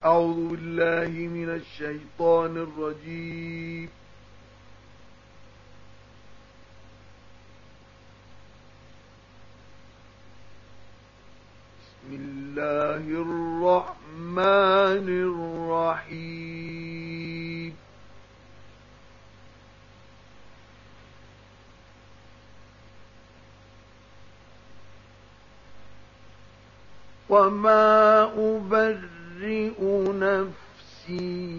أعوذ بالله من الشيطان الرجيم. بسم الله الرحمن الرحيم. وما أبرئ نفسي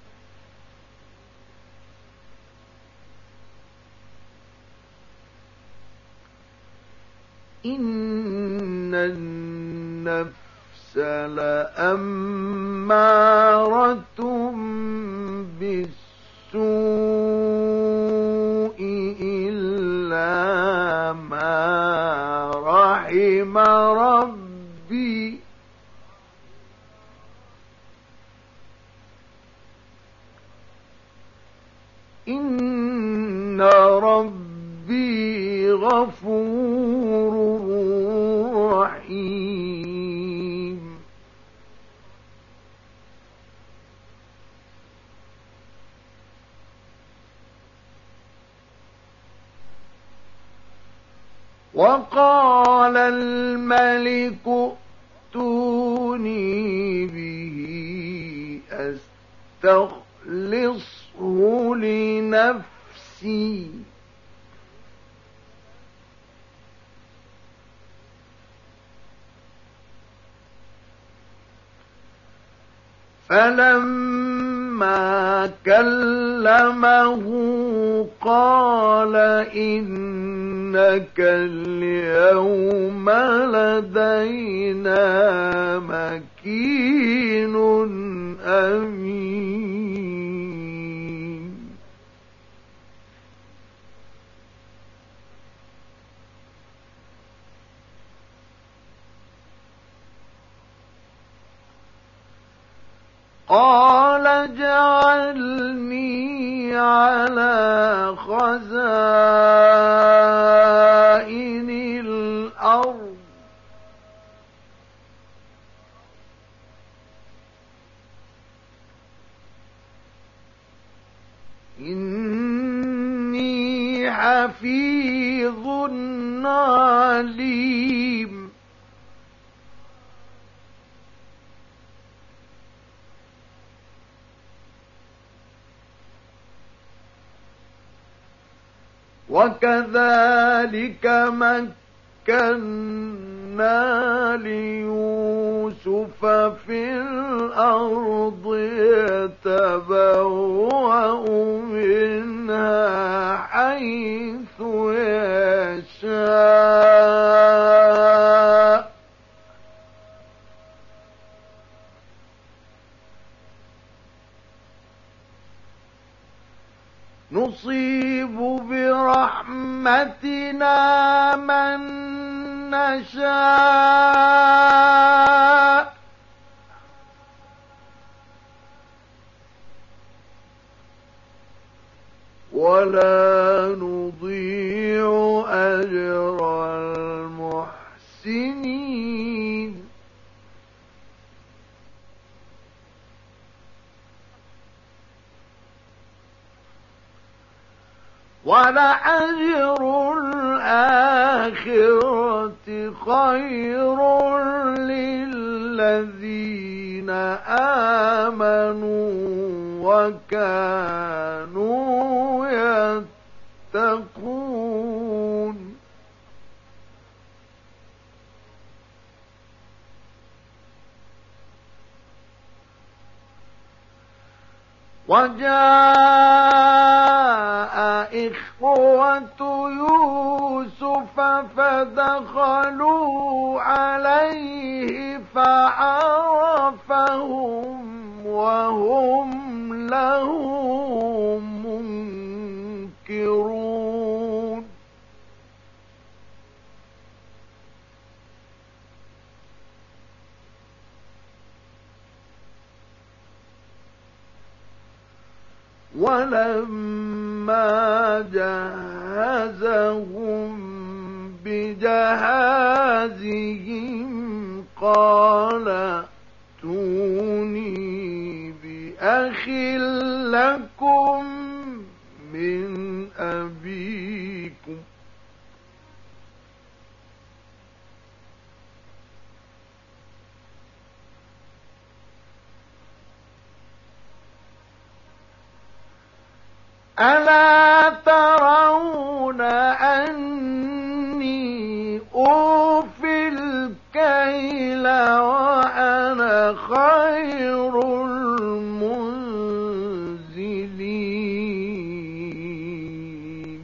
إن النفس لأمارة بالسوء إلا ما رحم ربي إن ربي غفور رحيم. وقال الملك ائتوني به أستخلصه لنفسي فلما كلمه قال إنك اليوم لدينا مكين أمين. قال اجعلني على خزائن الأرض إني حفيظ عليم. وكذلك مكنا ليوسف في الأرض يتبوأ منها حيث يشاء نصيب برحمتنا من نشاء ولا نضيع أجر المحسنين. ولأجر الآخرة خير للذين آمنوا وكانوا يتقون. وجاء إخوة يوسف فدخلوا عليه فعرفهم وهم له منكرون. ولما جهزهم بجهازهم قال ائتوني أخ لكم من أبيكم ألا ترون أني أوفي الكيل وأنا خير المنزلين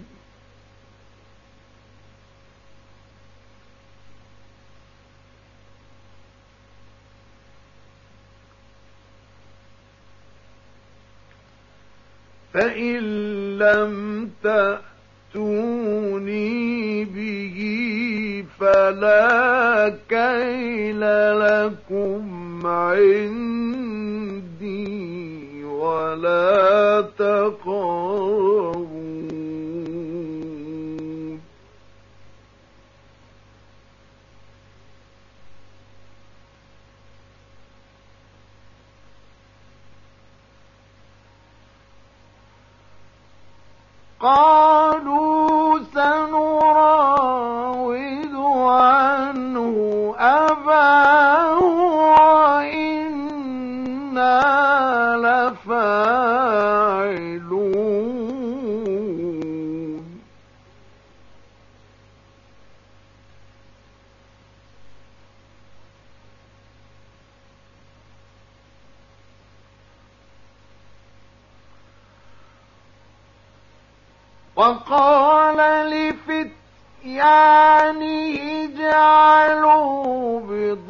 فإن لم تأتوني به فلا كيل لكم عندي ولا تقربون قالوا سنراود عنه أباه وإنا لفاعلون وقال لفتيانه اجعلوا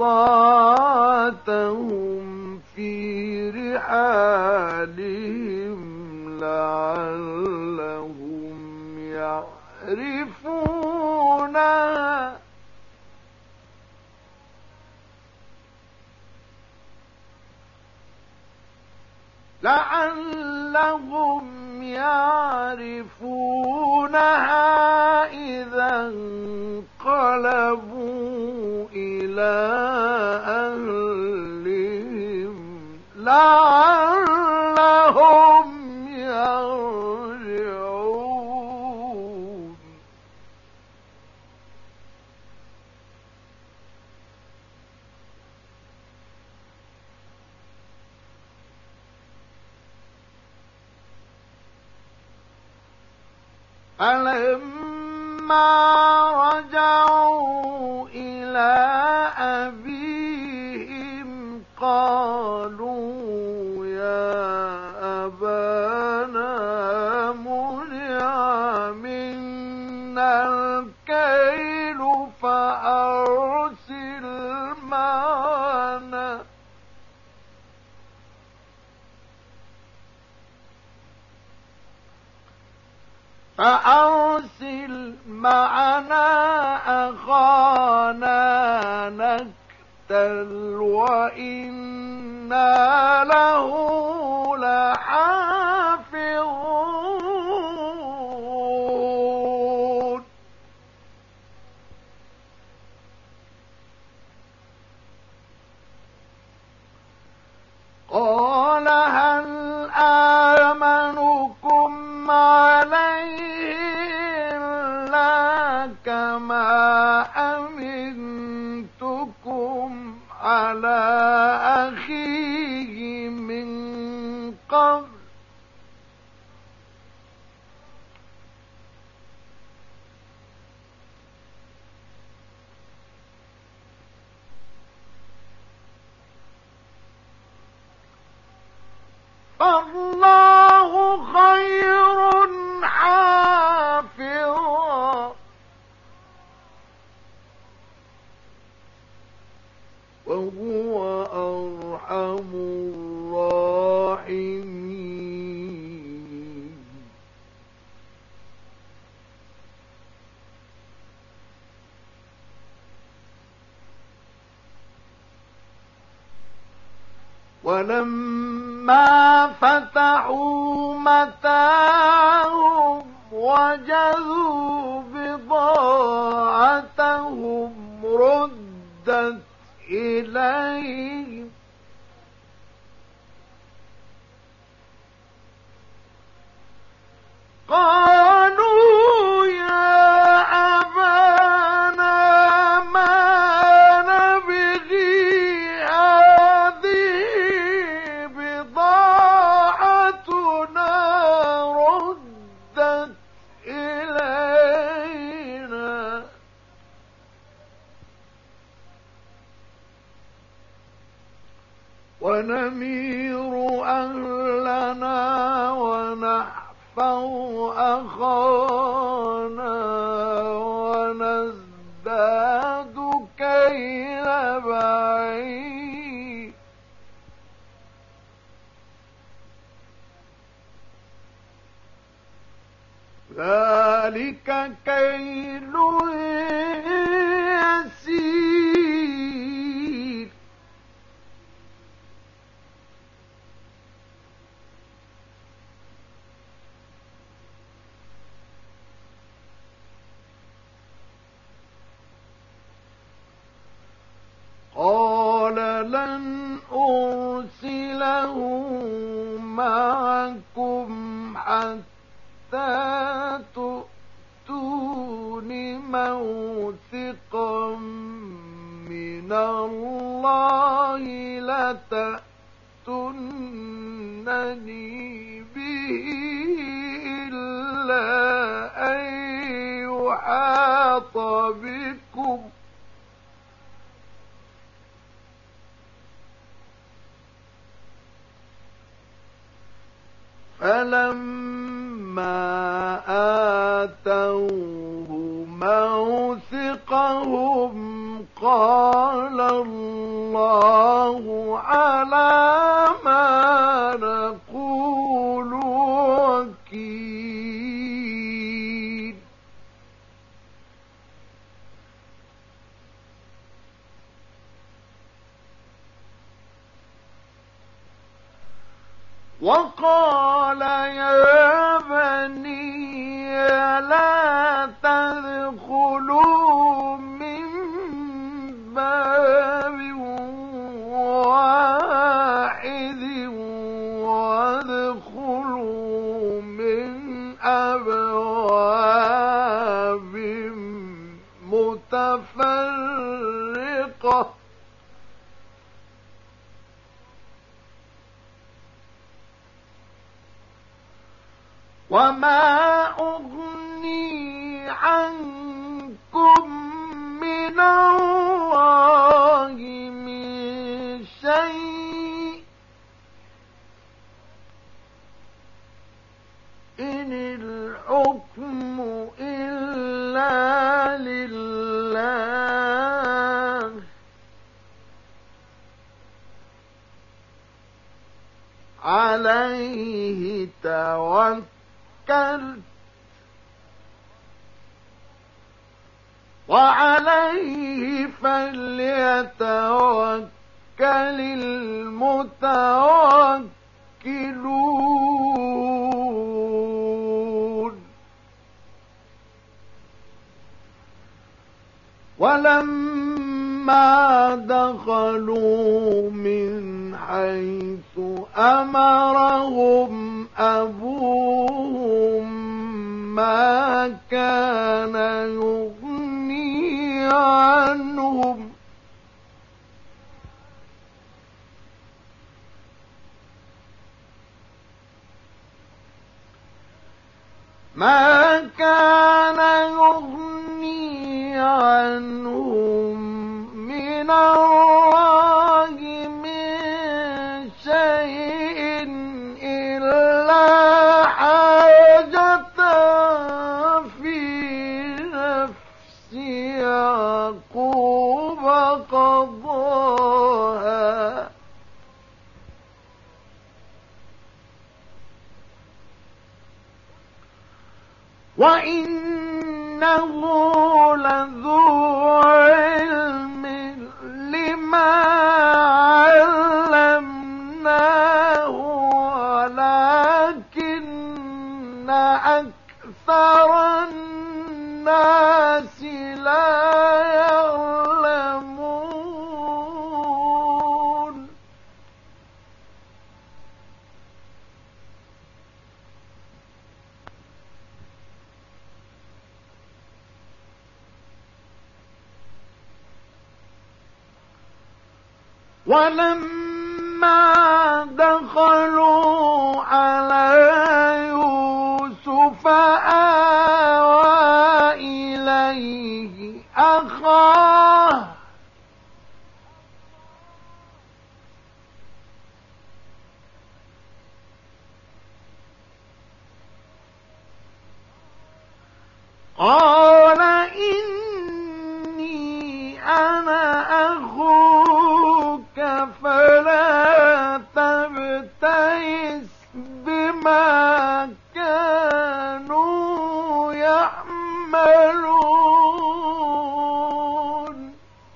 بضاعتهم في رحالهم لعلهم يعرفونها إذا انقلبوا إلى أهلهم لعلهم يرجعون فلما رجعوا إلى أبيهم قالوا يا أبانا منع منا الكيل فأرسل معنا أخانا نكتل وإنا له لحافظون قال هل آمنكم عليه إلا كما أمنتكم على أخيه من قبل فالله خير حافظا وهو أرحم الراحمين ولما فتحوا متاعهم وجدوا بضاعتهم ردت إليهم نمير أهلنا ونحفظ أخانا ونزداد كيل بعيد ذلك كيل يسير قال لن أرسله معكم حتى تؤتون موثقا من الله لتأتونني به إلا أن يحاط بكم فلما آتوه موثقهم قال الله على ما نقول وكيل وقال يا بني لا تدخلوا من باب واحد وادخلوا من أبواب متفرقة وما أغني عنكم من الله من شيء إن الحكم إلا لله عليه توكلت وعليه فليتوكل المتوكلون ولما دخلوا من حيث أمرهم أبوهم ما كان يغني عنهم من الله من شيء إلا حاجة في نفس يعقوب قضاها وإنه لذو علم لما علمناه ولكن أكثر الناس لا يعلمون ولما دخلوا على يوسف آوى إليه أخاه قال إني أنا أخوك فلا تبتئس بما كانوا يعملون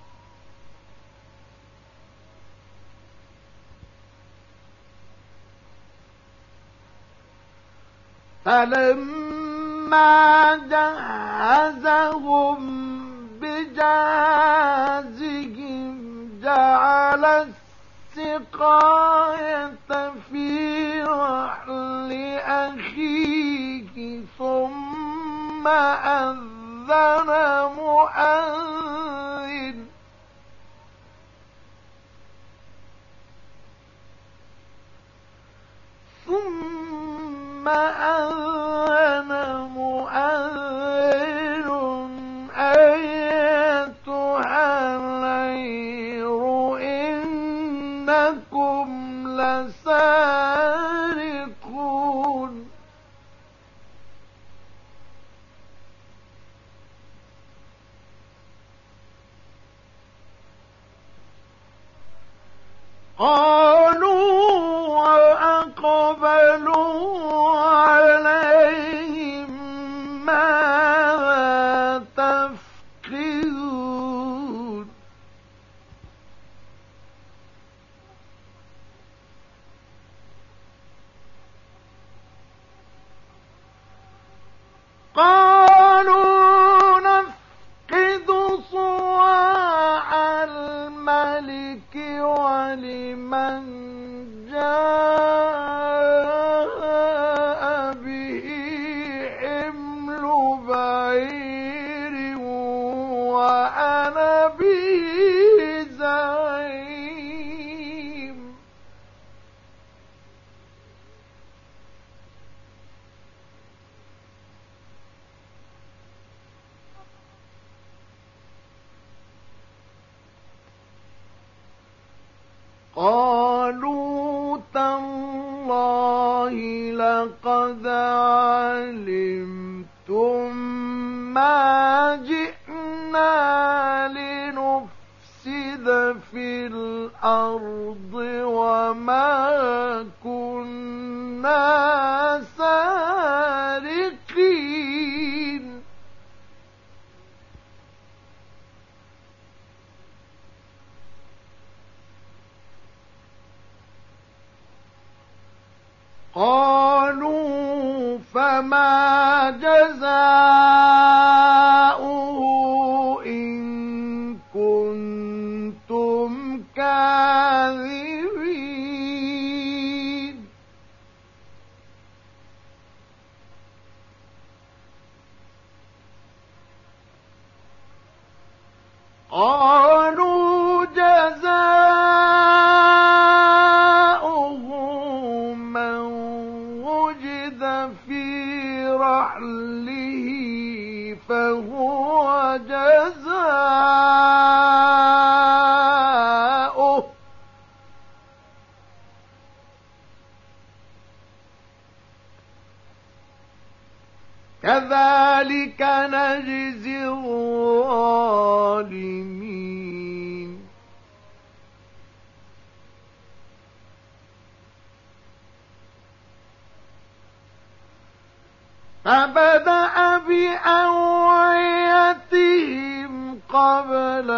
فلما جهزهم بجهازهم جعل السقاية في رحل أخيه ثم أذن مؤذن أيتها العير إنكم لسارقون قالوا وأقبلوا عليهم ماذا تفقدون قالوا نفقد صواع الملك ولمن جاء به حمل بعير وأنا به زعيم قالوا تالله لقد علمتم ما جئنا لنفسد في الأرض وما كنا سارقين قالوا فما جزاؤه إن كنتم كاذبين قالوا جزاؤه من وجد في رحله فهو جزاؤه كذلك نجزي الظالمين فبدأ بأوعيتهم قبل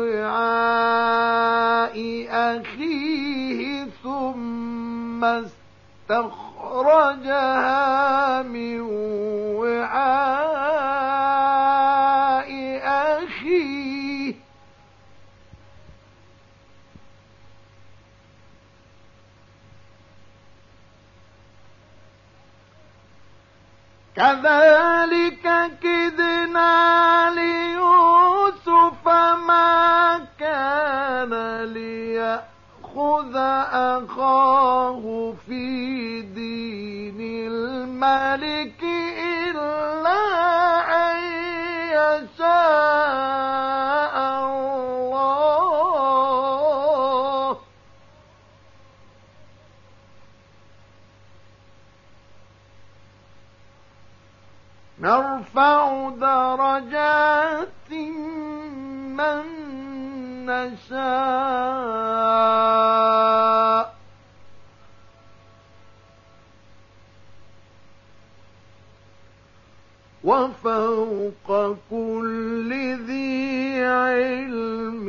وعاء أخيه ثم استخرجها من وعاء أخيه كذلك كدنا ليوسف ما كان ليأخذ أخاه في دين الملك إلا أن يشاء الله نرفع درجات من نشاء وفوق كل ذي علم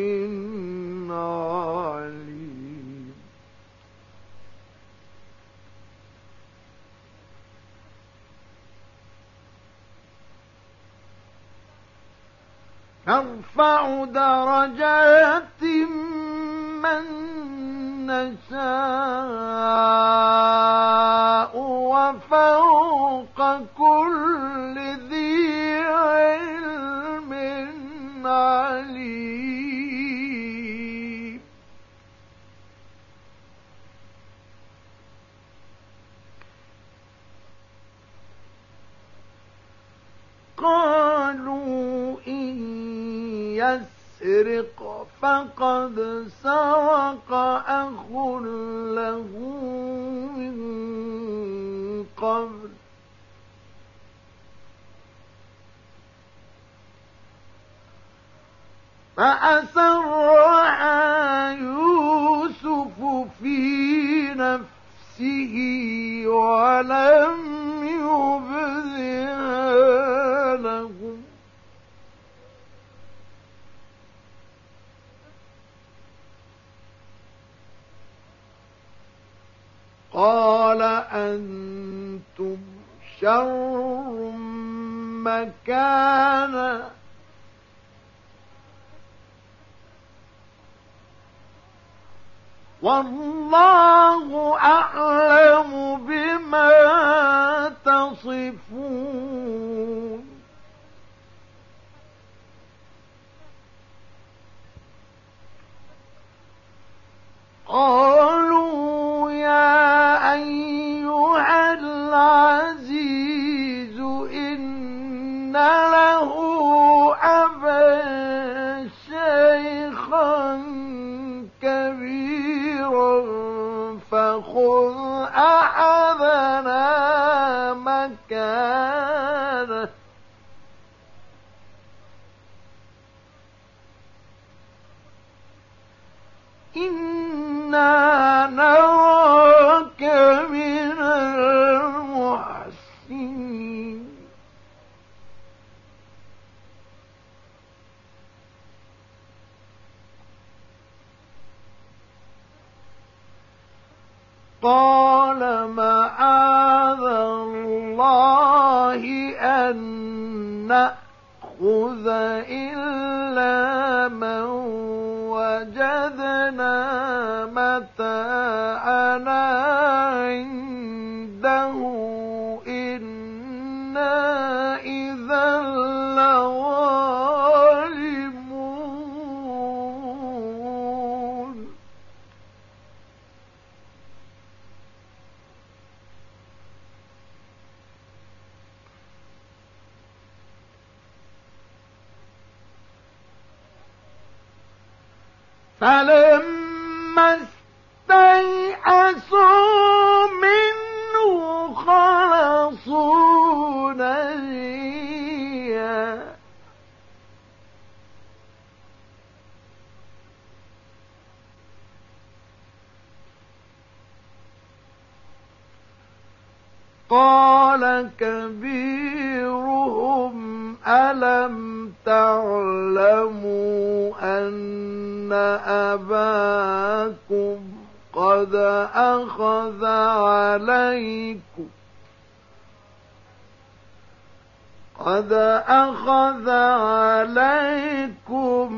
عليم. نرفع درجات من نشاء وفوق كل ذي علم عليم. قالوا إن يسرق فقد سرق أخ له من قبل فأسرها يوسف في نفسه ولم يبدها لهم قال أنتم شر مكانا والله أعلم بما تصفون. قالوا يا أيها العزيز إن له أبا شيخا كبيرا فخذ أحدنا مكانه إنا نراك من المحسنين. قال معاذ الله أن نأخذ إلا من وجدنا متاعنا عنده إنا إذا لظالمون. فلما استيئسوا منه خلصوا نجيا قال كبيرهم ألم تعلموا أن أباكم قد أخذ عليكم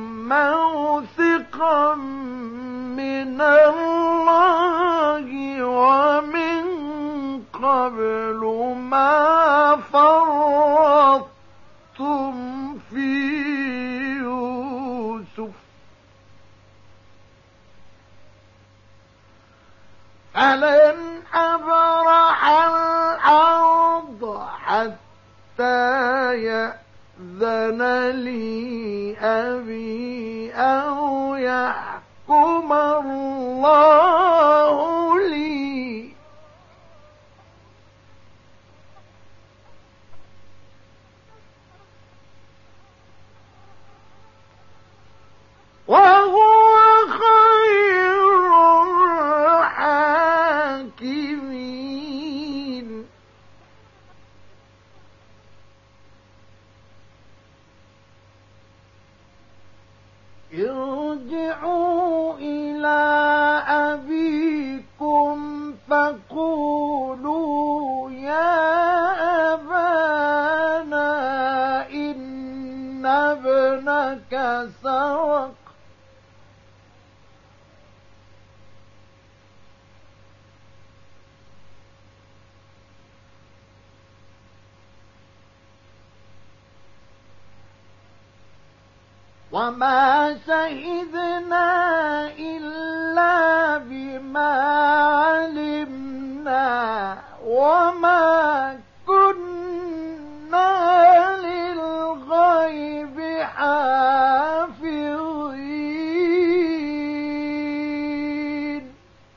موثقا من الله ومن قبل ما فرطتم في يوسف فلن أبرح الأرض حتى يأذن لي أبي أو يحكم الله لي. حاكمين. ارجعوا إلى أبيكم فقولوا يا أبانا إن ابنك سرق وما شهدنا إلا بما علمنا وما كنا للغيب حافظين.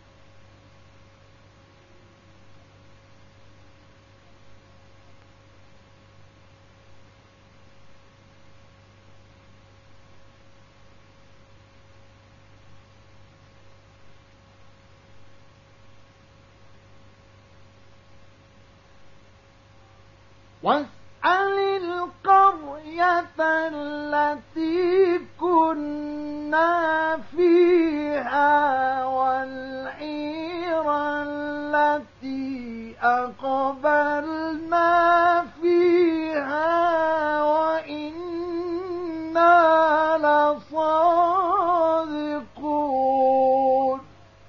واسأل القرية التي كنا فيها والعير التي أقبلنا فيها وإنا لصادقون.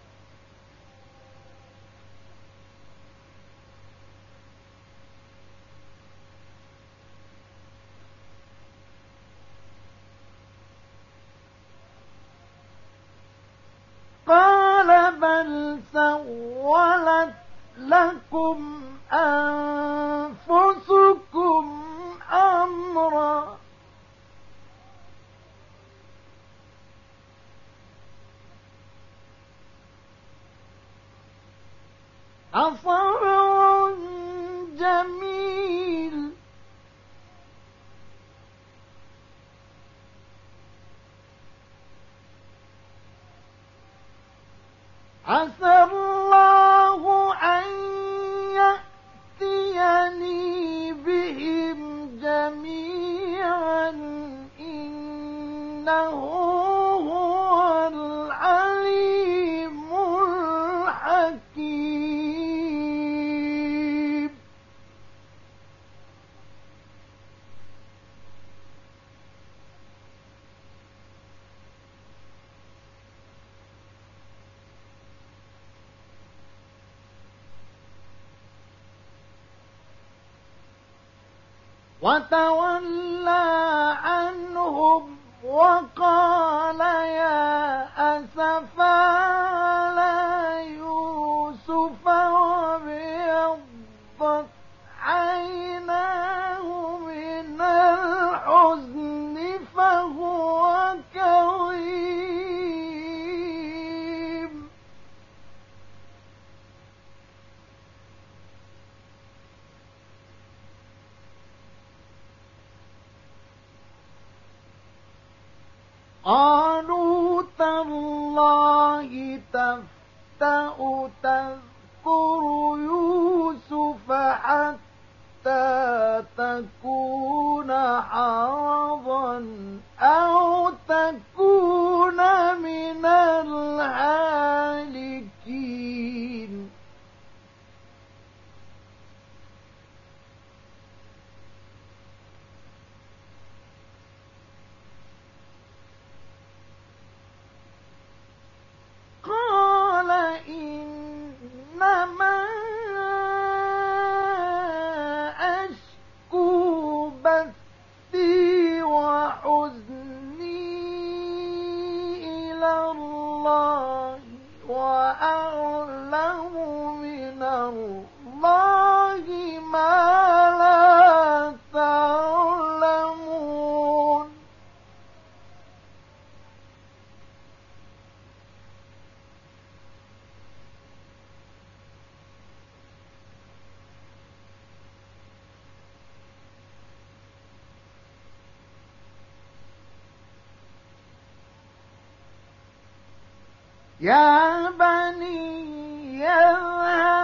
قال بل سولت لكم أنفسكم أمرا فصبر جميل عسى الله أن يأتيني بهم جميعا إنه هو العليم الحكيم. وتولى عنهم وقال يا أسفى على يوسف وابيضت عيناه من الحزن فهو كظيم. قالوا تالله تفتأ تذكر يوسف حتى تكون حرضا أو تكون من الهالكين. قال إنما أشكو بثي وحزني إلى الله وأعلم من الله ما لا تعلمون. يا بني يذهب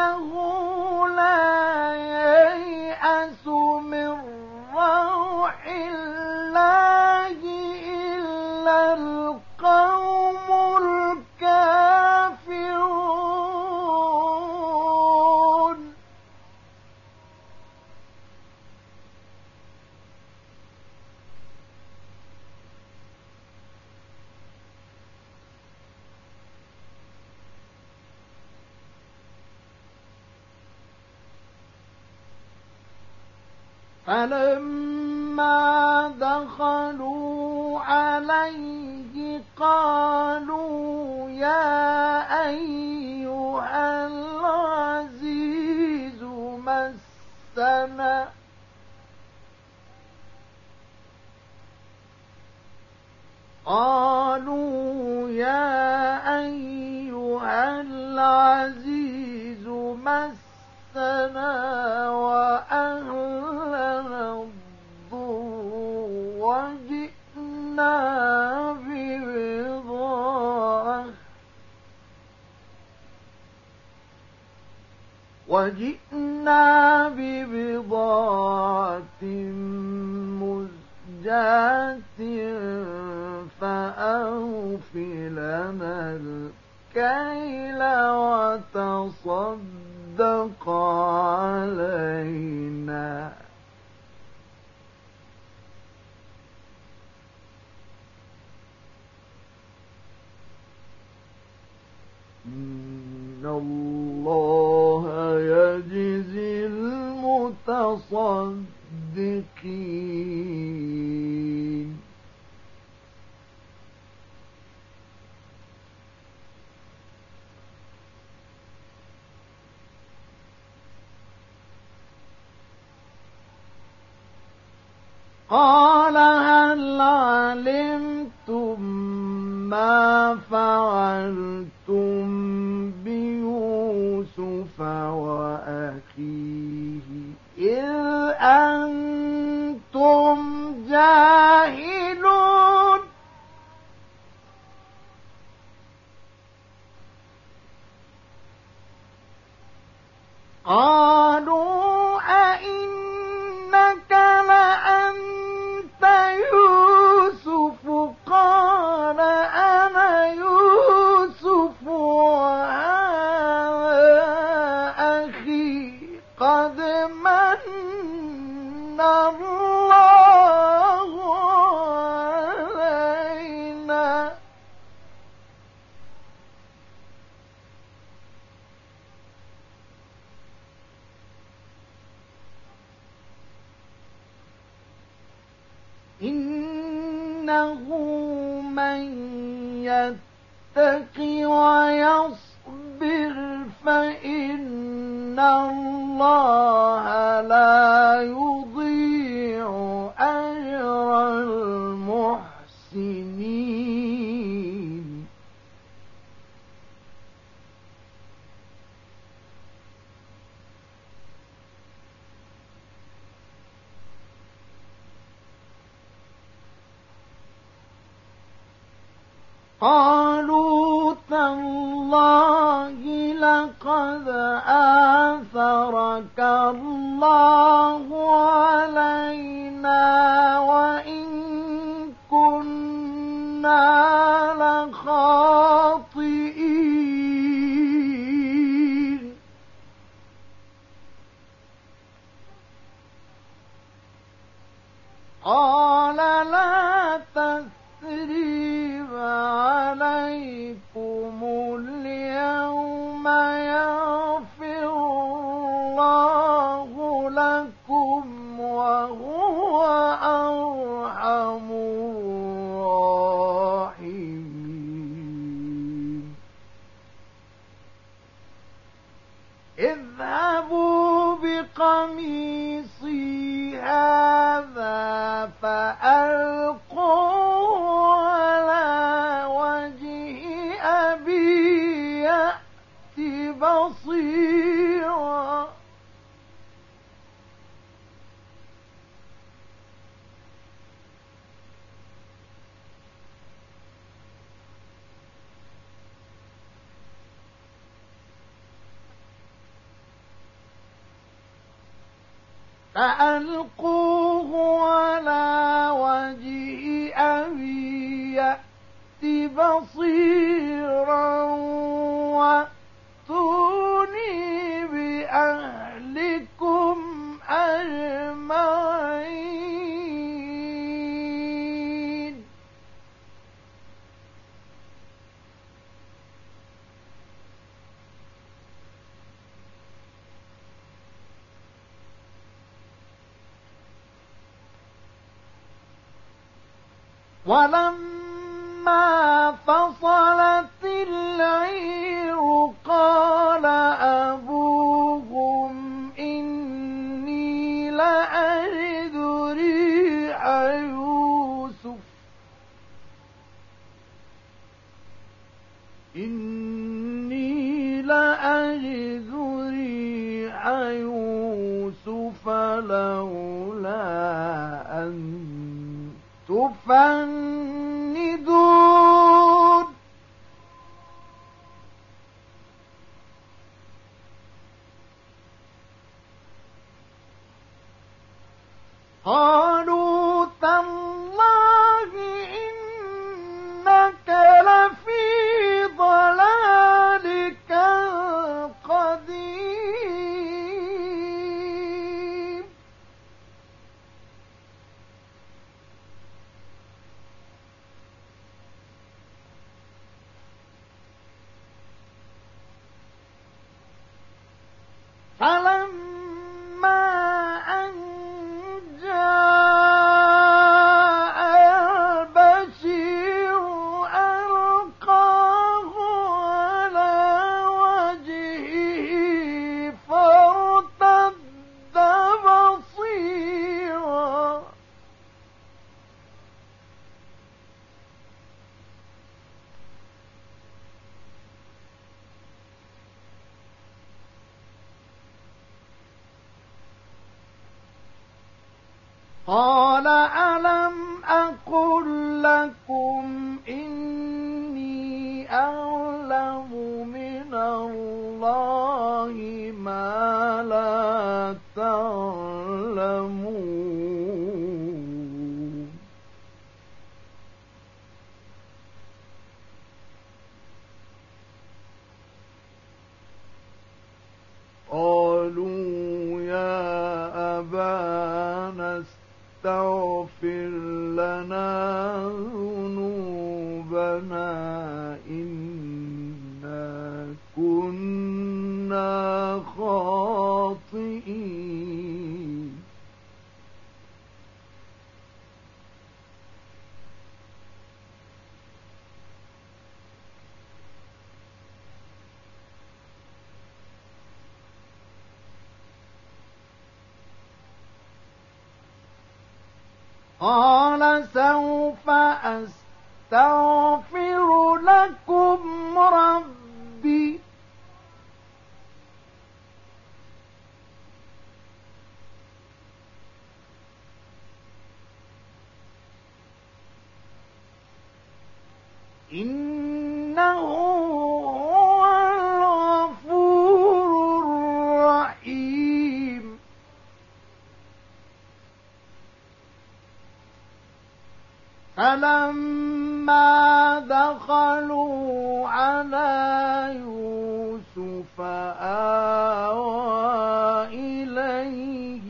لا ييأس من روح الله إلا القوم الكافرون فلما دخلوا عليه قالوا يا أيها العزيز مسنا وأهلنا الضر وجئنا ببضاعة مزجاة فأوف لنا الكيل وتصدق علينا إن الله يجزي المتصدقين قال هل علمتم ما فعلتم بيوسف وأخيه إذ أنتم جاهلون قالوا أئنك لأنت يوسف قال أنا يوسف وهذا أخي قد من الله علينا إنه من يتق ويصبر فإن الله لا يضيع أجر المحسنين قالوا تالله لقد آثرك الله علينا وإن كنا لخاطئين قال لا تثريب عليكم اليوم يغفر الله لكم وهو أرحم الراحمين اذهبوا بقميصي هذا فألقوه على وجه أبي يأت بصيرا فألقوه على وجه أبي يأت بصيرا وأتوني بأهلكم أجمعين. ولما فصلت العير قال أبوهم إني لأجد ريح يوسف لولا أن تفندون. قالوا تالله إنك لفي ضلالك القديم. فلما أن جاء البشير ألقاه على وجهه فارتد بصيرا قال ألم أقل لكم إني أعلم من الله ما لا تعلمون. قالوا يا أبانا استغفر لنا ذنوبنا إنا كنا خاطئين. قال سوف أستغفر لكم ربي إنه هو الغفور الرحيم. فلما دخلوا على يوسف آوى إليه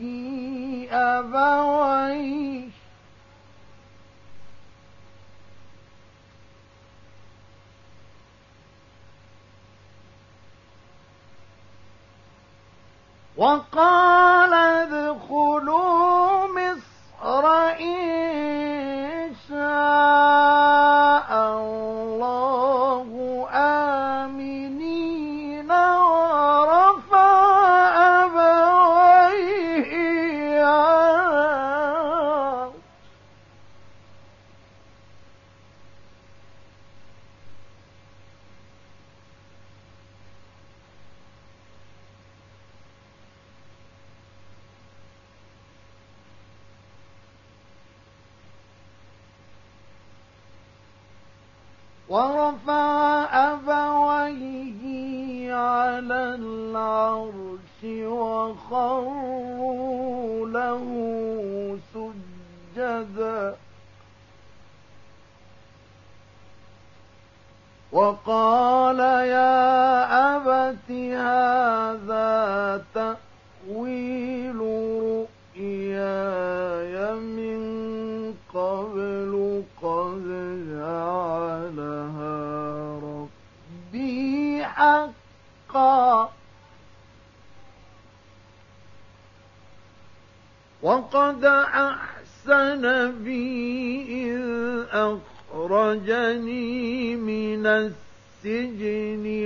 أبويه وقال ادخلوا مصر إن شاء الله آمنين ورفع أبويه على العرش وخروا له وقال يا أبت هذا تأويل رؤياي من قبل قد جعلها ربي حقا وقد أحسن بي إذ أخرجني من السجن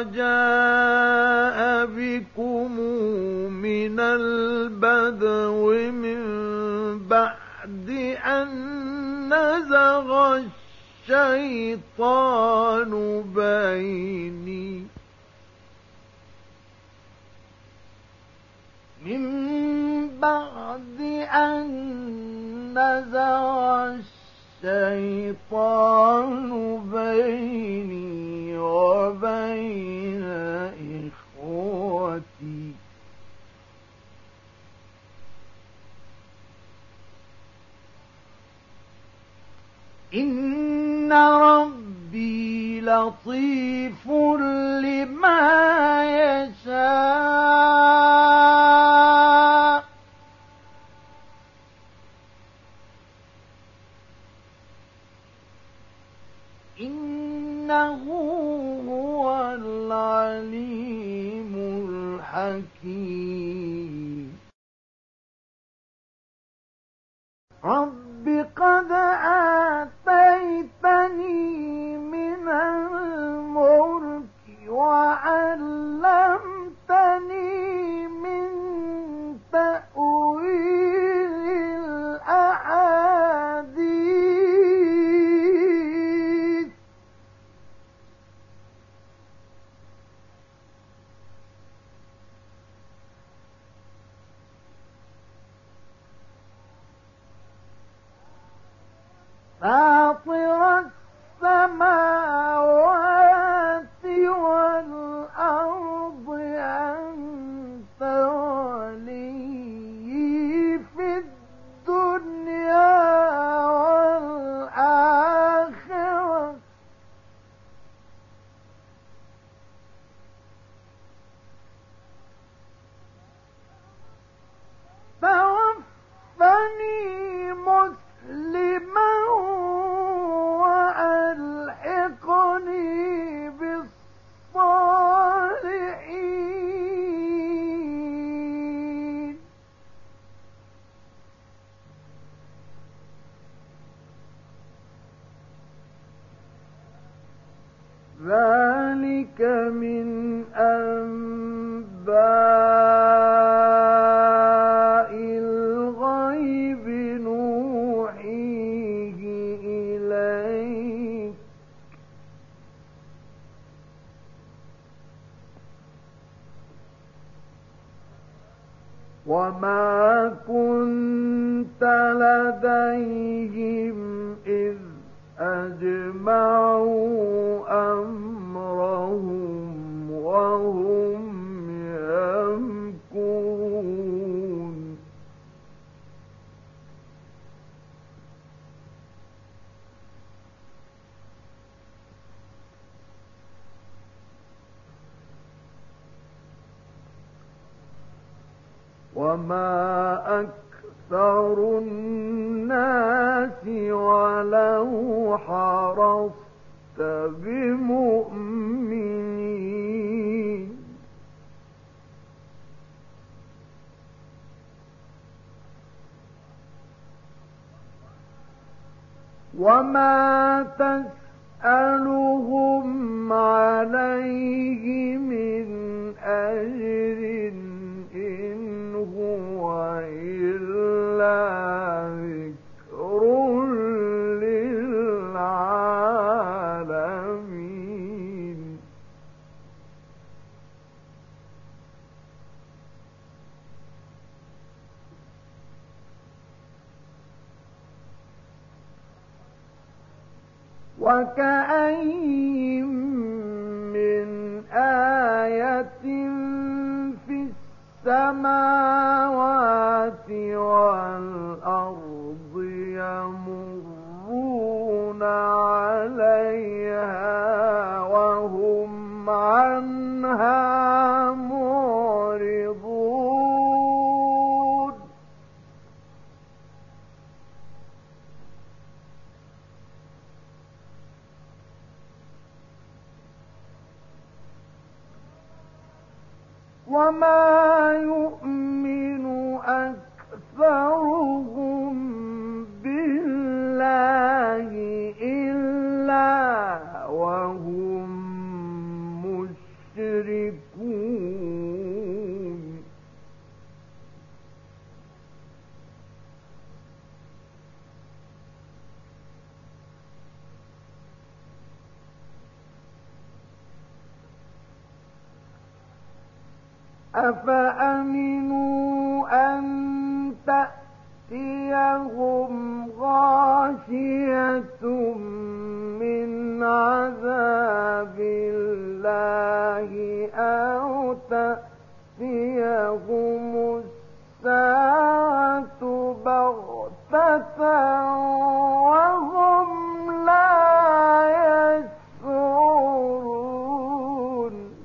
وجاء بكم من البدو من بعد أن نزغ الشيطان بيني بعد أن نزغ الشيطان بيني وبين إخوتي إن ربي لطيف لما يشاء إنه هو العليم الحكيم رب قد آتيتني من الملك وعلمتني من تأويل الأحاديث فاطر السماوات والأرض أنت ولي في الدنيا والآخرة توفني مسلما وألحقني بالصالحين ذلك من أنباء الغيب نوحيه إليك وما كنت لديهم إذ أجمعوا أمرهم وهم يمكرون وما أكثر الناس ولو حرصت بمؤمنين وما تسألهم عليه من أجر إن هو إلا ذكر للعالمين وكأين من آية في السماوات والأرض يمرون عليها عنها معرضون وما يؤمن أكثرهم بالله إلا وهم مشركون أفأمنوا أن تأتيهم غاشية من عذاب الله أو تأتيهم الساعة بغتة وهم لا يشعرون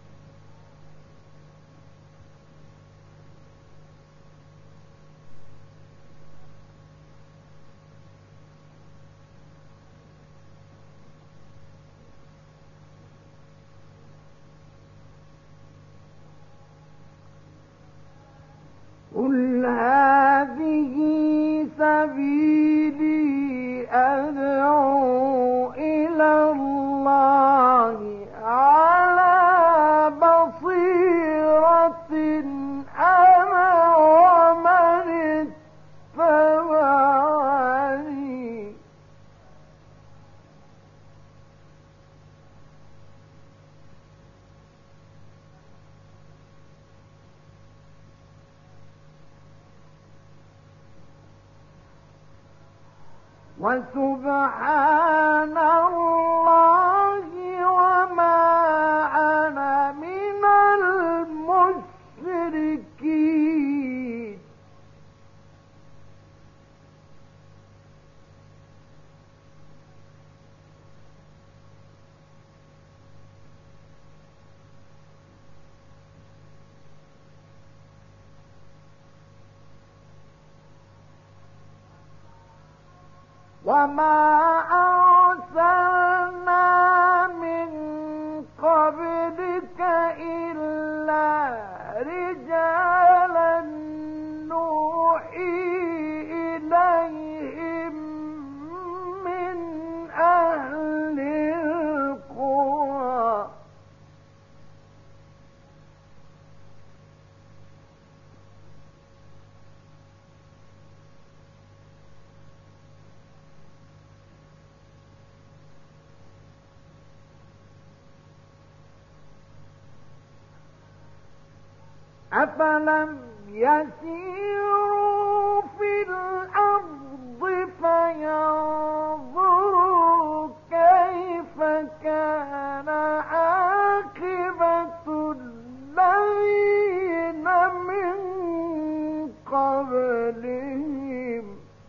قل هذه سبيلي أدعو إلى الله على بصيرة أنا ومن اتبعني وسبحان الله وما أنا من المشركين وما أرسلنا من قبلك إلا رجالا نوحي إليهم من أهل القرى أفلم يسيروا في الأرض فينظروا كيف كان عاقبة الذين من قبلهم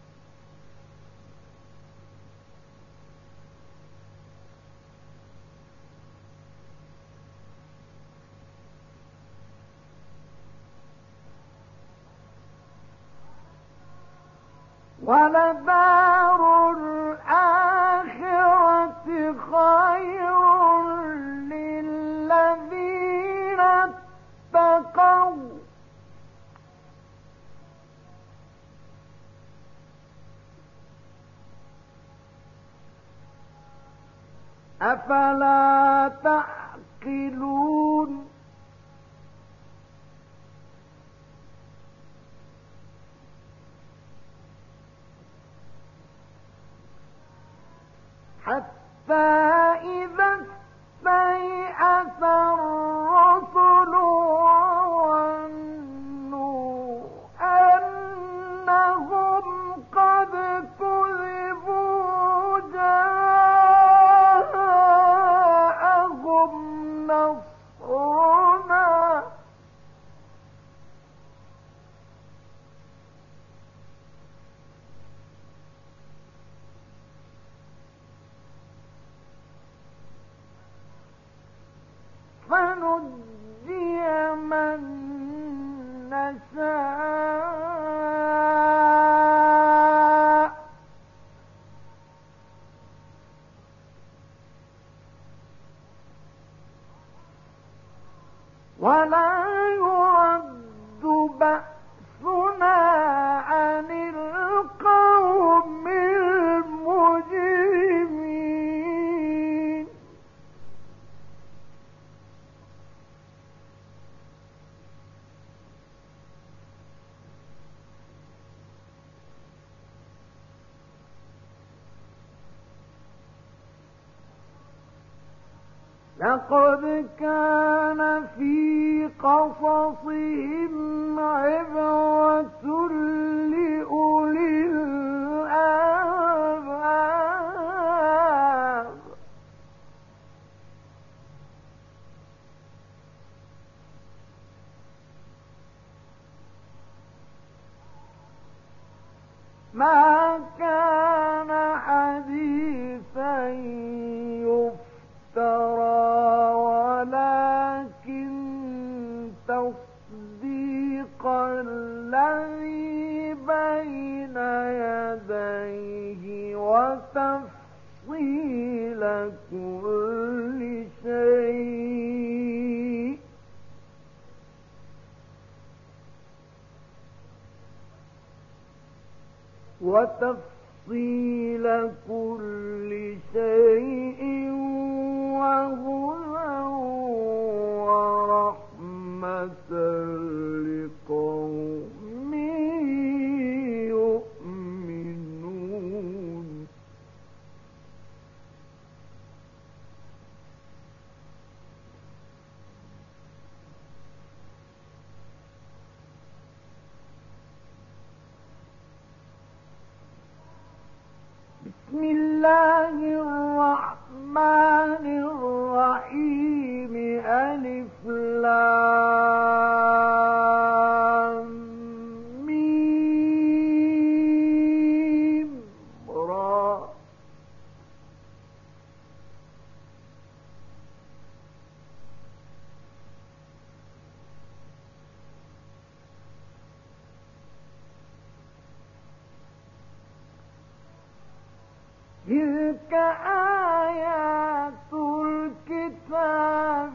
ولدار الآخرة خير للذين اتقوا أفلا تعقلون حتى إذا استيأس الرسل وظنوا أنهم قد كذبوا جاءهم نصرنا فنجي من نشاء ولا يرد بأسنا عن القوم المجرمين لقد كان في قصصهم عبرة لأولي الألباب ما كان حديثا يفترى تصديق الذي بين يديه وتفصيل كل شيء وهدى ورحمة لقوم يؤمنون بسم الله الرحمن الرحيم ألف لام ميم را تلك آيات الكتاب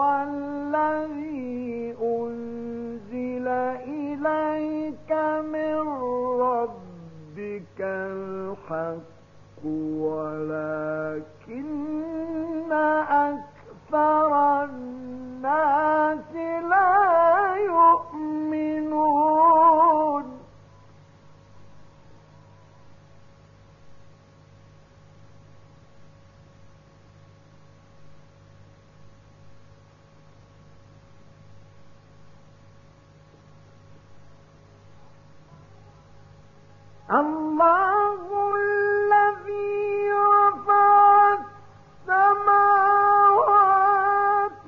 والذي أنزل إليك من ربك الحق ولكن أكثر الناس لا يؤمنون الله الذي رفع السماوات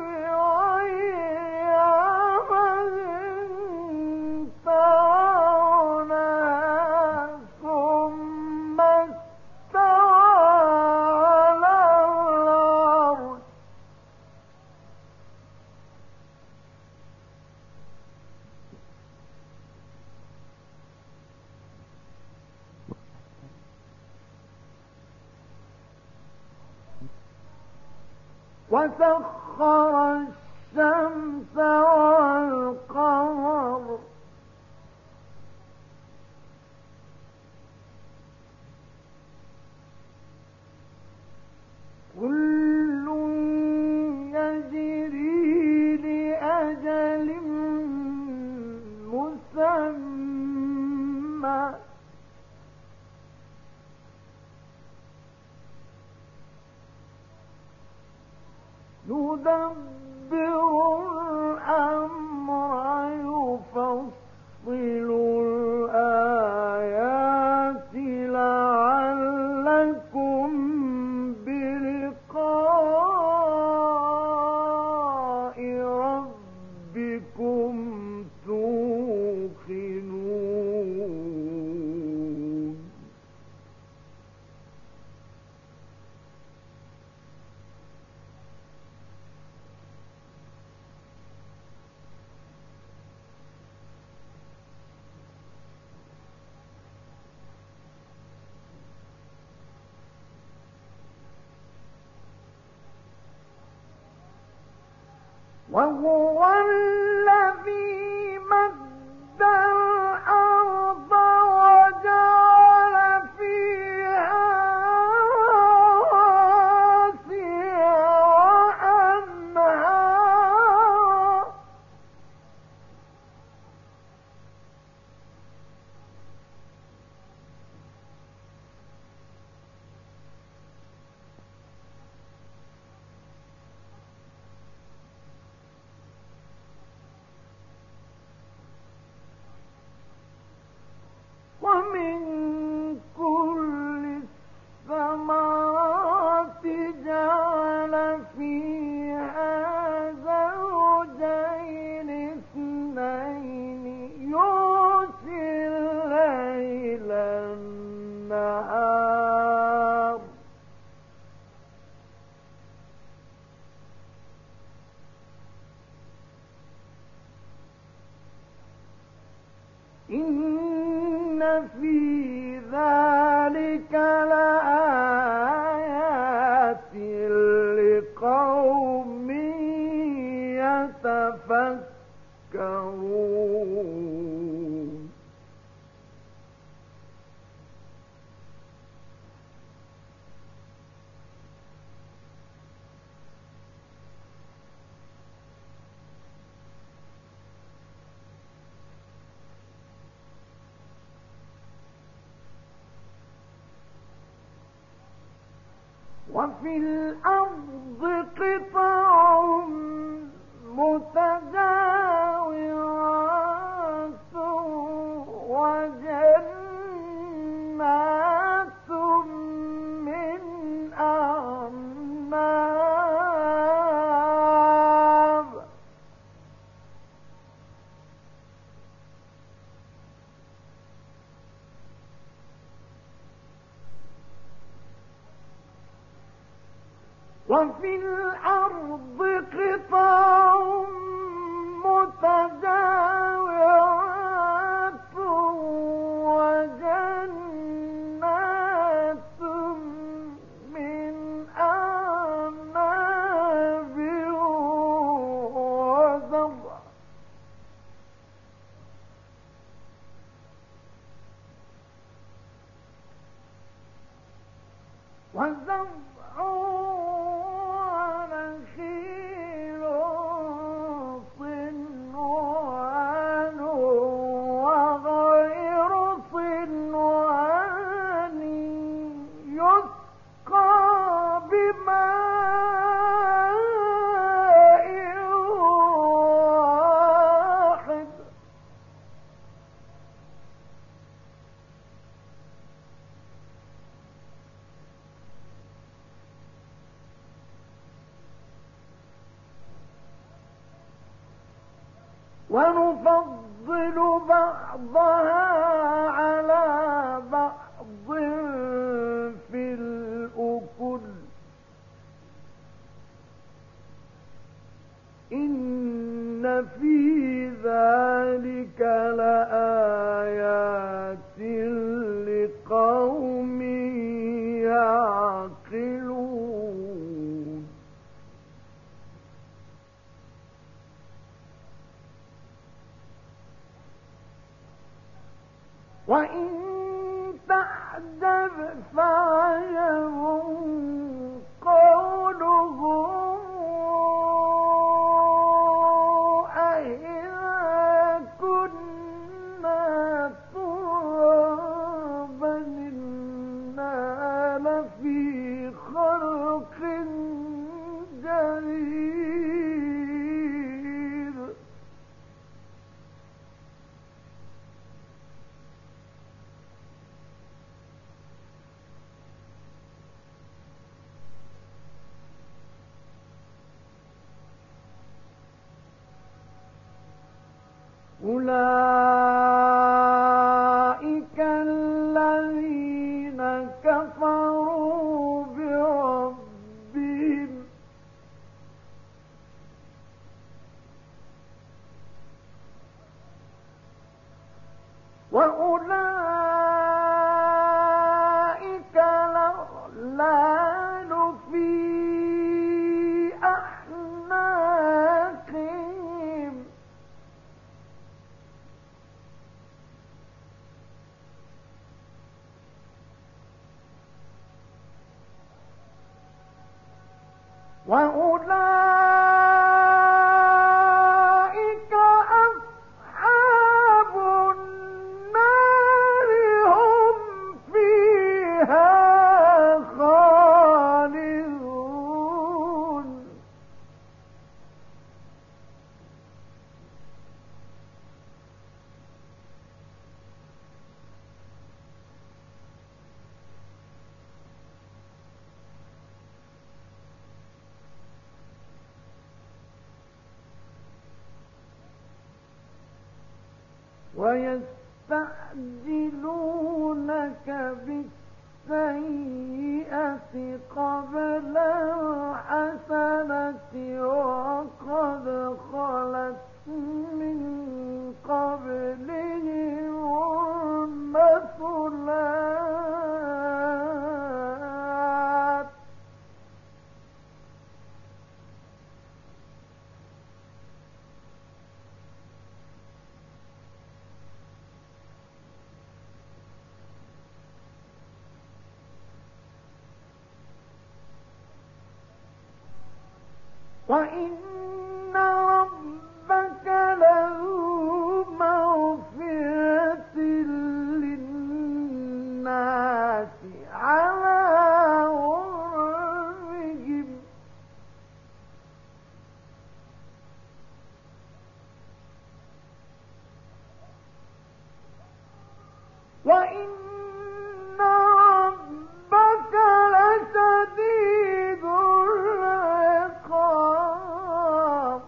بغير عمد ترونها ثم استوى على العرش وسخر الشمس والقمر كل يجري لأجل مسمى يدبر الأمر يفصل الآيات لعلكم بلقاء ربكم توقنون وهو الذي مد الأرض وجعل فيها رواسي وأنهارا ومن كل الثمرات جعل فيها زوجين اثنين يغشي الليل النهار إن في ذلك لآيات لقوم يتفكرون وفي الأرض قطع متجاورات وجنات من أعناب وفي الأرض قطع متجاورات وجنات من أعناب وزرع ونخيل صنوان وغير صنوان يسقى بماء واحد ونفضل بعضها على بعض في الأكل إن في ذلك لآيات لقوم يعقلون وإن تعجب فعجب قولهم أإذا كنا ترابا إنا لفي خلق جديد أولئك الذين كفروا بربهم وأولئك الأغلال في أعناقهم وأولئك أصحاب النار هم فيها خالدون ويستعجلونك بالسيئة قبل الحسنة وقد خلت من قبلهم المثلات وإن ربك لذو مغفرة للناس على ظلمهم وإن ربك لشديد العقاب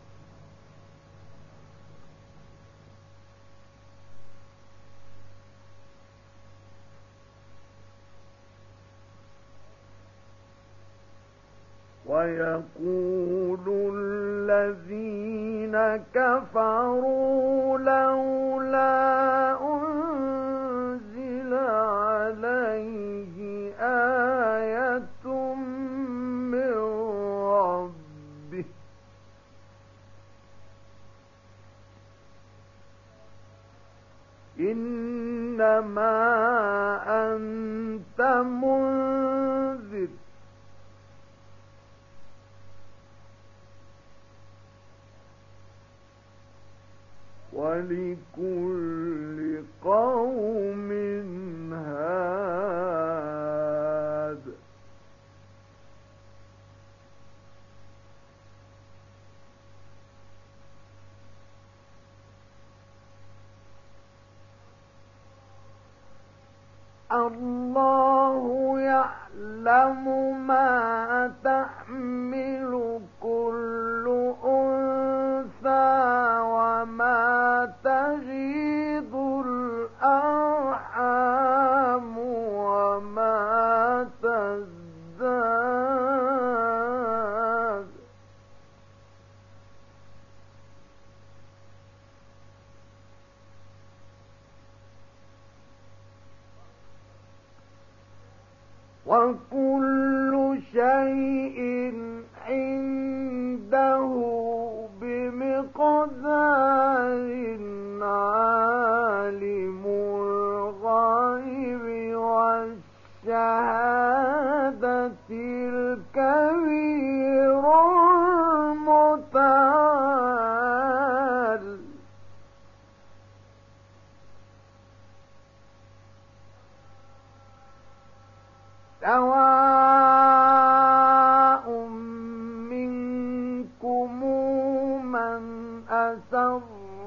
ويقول الذين كفروا لولا أنزل عليه آية من ربه إنما أنت منذر ولكل قوم هاد الله يعلم ما تحمل كل أنثى وما تغيض الأرحام وما تزداد وكل شيء عنده بمقدار عالم الغيب والشهادة الكبير المتعال سواء منكم من أسر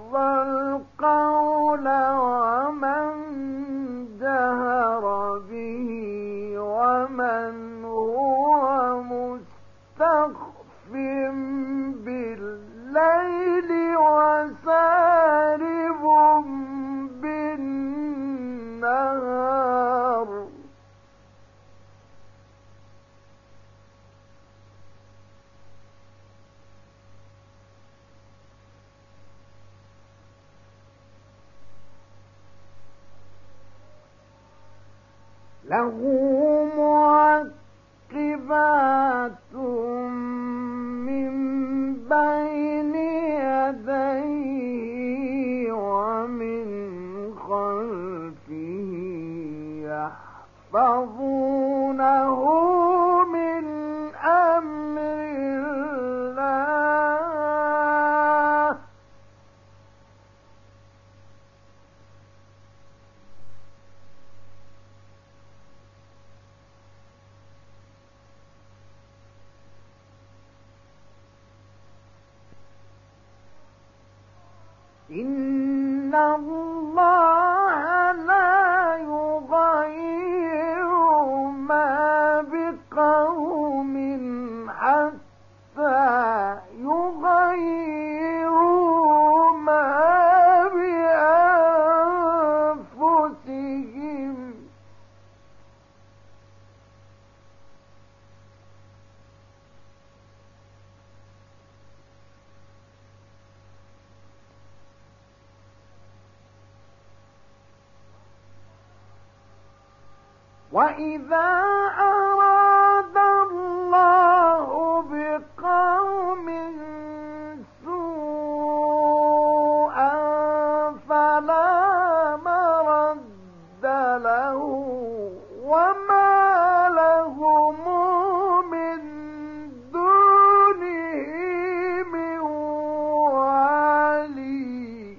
القول ومن جهر به ومن هو مستخف بالليل وسارب بالنهار له معقبات من بين يديه ومن خلفه يحفظونه من أمر إن الله لا يغير ما بقوم حتى يغيروا ما بأنفسهم. وَإِذَا أَرَادَ اللَّهُ بِقَوْمٍ سُوءًا فَلَا مَرَدَّ لَهُ وَمَا لَهُم مِّن دُونِهِ مِن وَالٍ.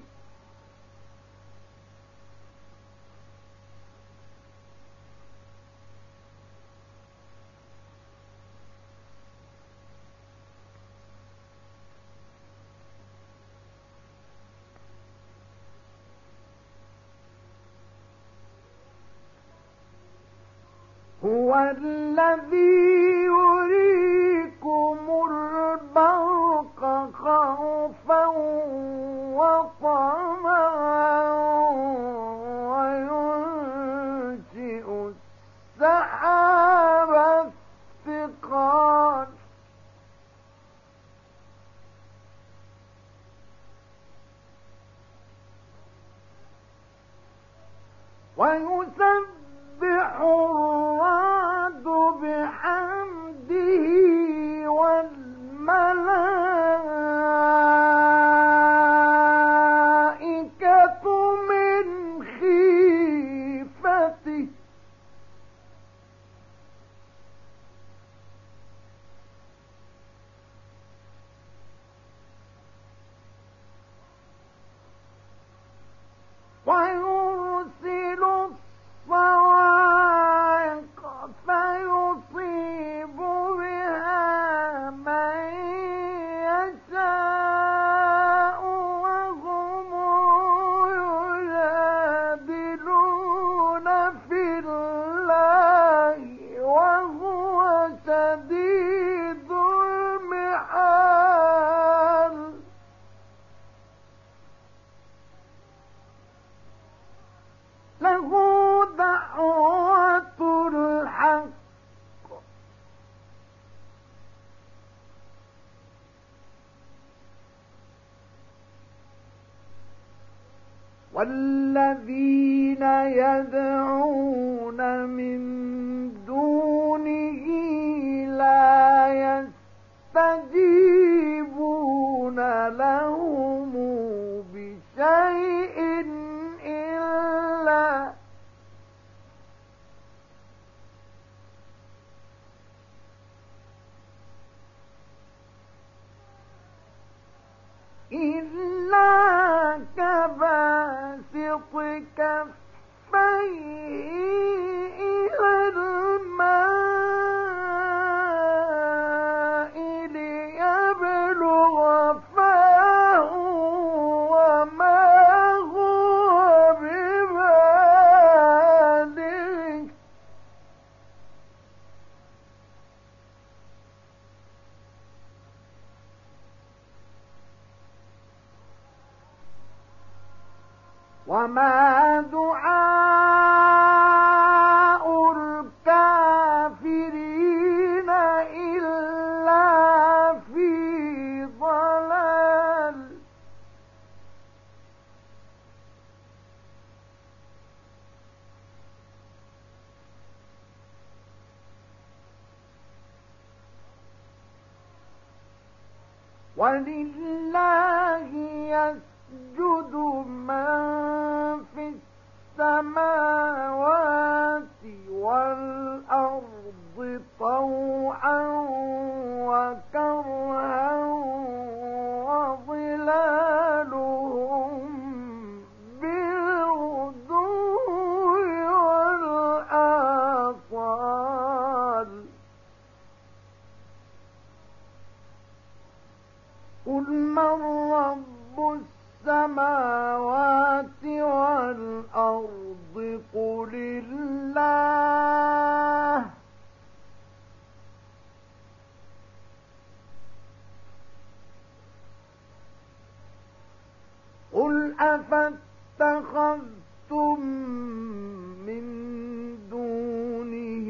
هُوَ الَّذِي يُرِيكُمُ الْبَرْقَ خَوْفًا وَطَمَعًا وَيُنشِئُ السَّحَابَ الثِّقَالَ وَيُسَبِّحُ الرَّعْدُ بِحَمْدِهِ وَالْمَلَائِكَةُ مِنْ خِيفَتِهِ وَيُرْسِلُ الصَّوَاعِقَ فَيُصِيبُ بِهَا مَن يَشَاءُ وَهُمْ يُجَادِلُونَ فِي اللَّهِ وَهُوَ شَدِيدُ الْمِحَالِ. له دعوة الحق والذين يدعون من دونه لا يستجيبون لهم بشيء إلا كباسط كفيه إلى الماء ليبلغ فاه وما هو ببالغه وما دعاء الكافرين إلا في ضلال. ولله يسجد من في السماوات والأرض طوعا وكرها وظلالهم بالغدو والآصال. قل من رب السماوات والأرض قل الله قل أفاتخذتم من دونه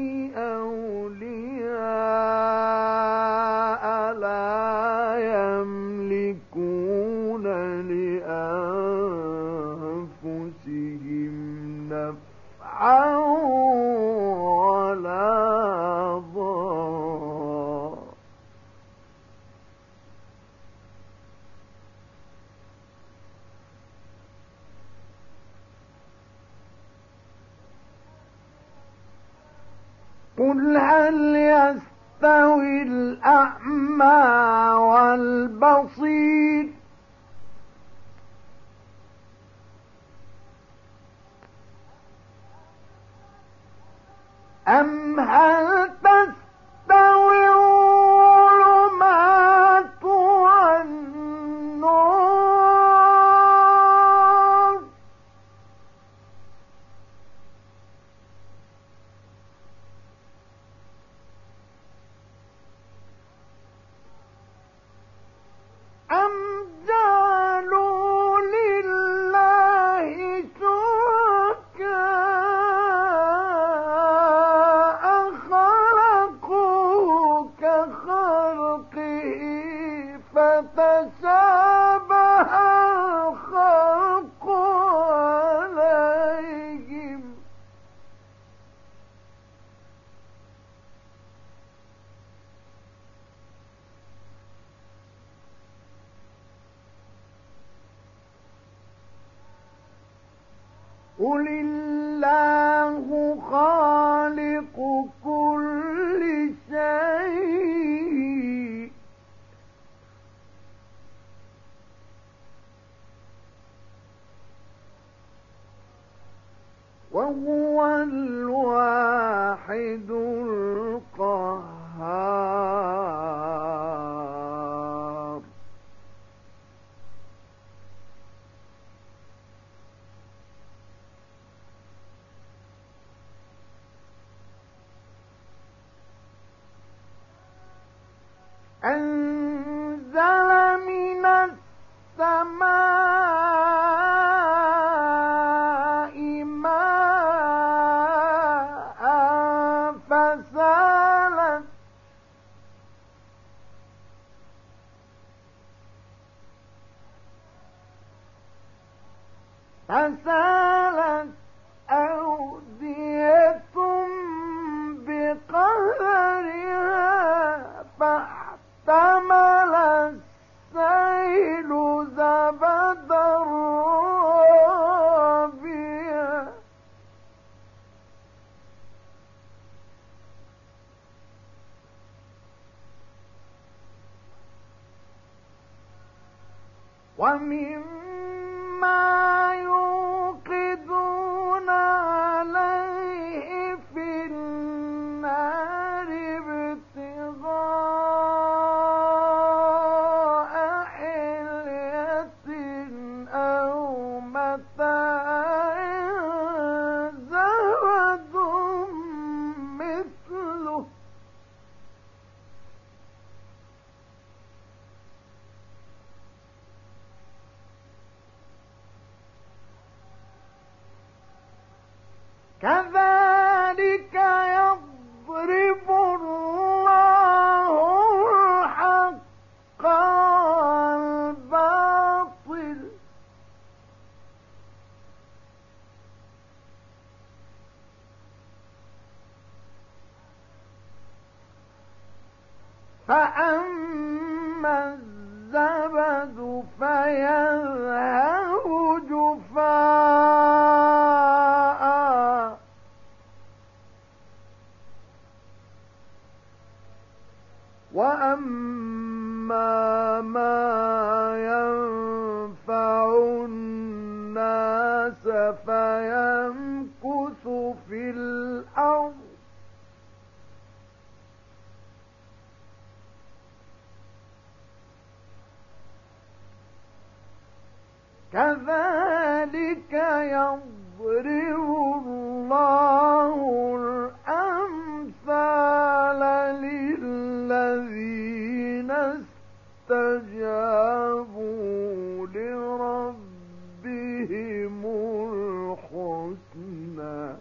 أولياء لا يملكون لأنفسهم نفعا ولا ضرا قل هل يستوي الأعمى والبصير أم هل تستوي الظلمات والنور أم جعلوا لله شركاء خلقوا كخلقه فتشابه الخلق عليهم قل الله خالق كل شيء وهو الواحد القهار أنزل من السماء ماء فسالت أودية بقدرها فاحتمل السيل زبدا رابيا ومما يوقدون عليه في النار ابتغاء حلية أو متاع زبد مثله كذلك يضرب الله الحق والباطل فأما الزبد فيذهب جفاء وأما ما ينفع الناس فيمكث في الأرض كذلك يضرب الله الأمثال للذين استجابوا لربهم الحسنى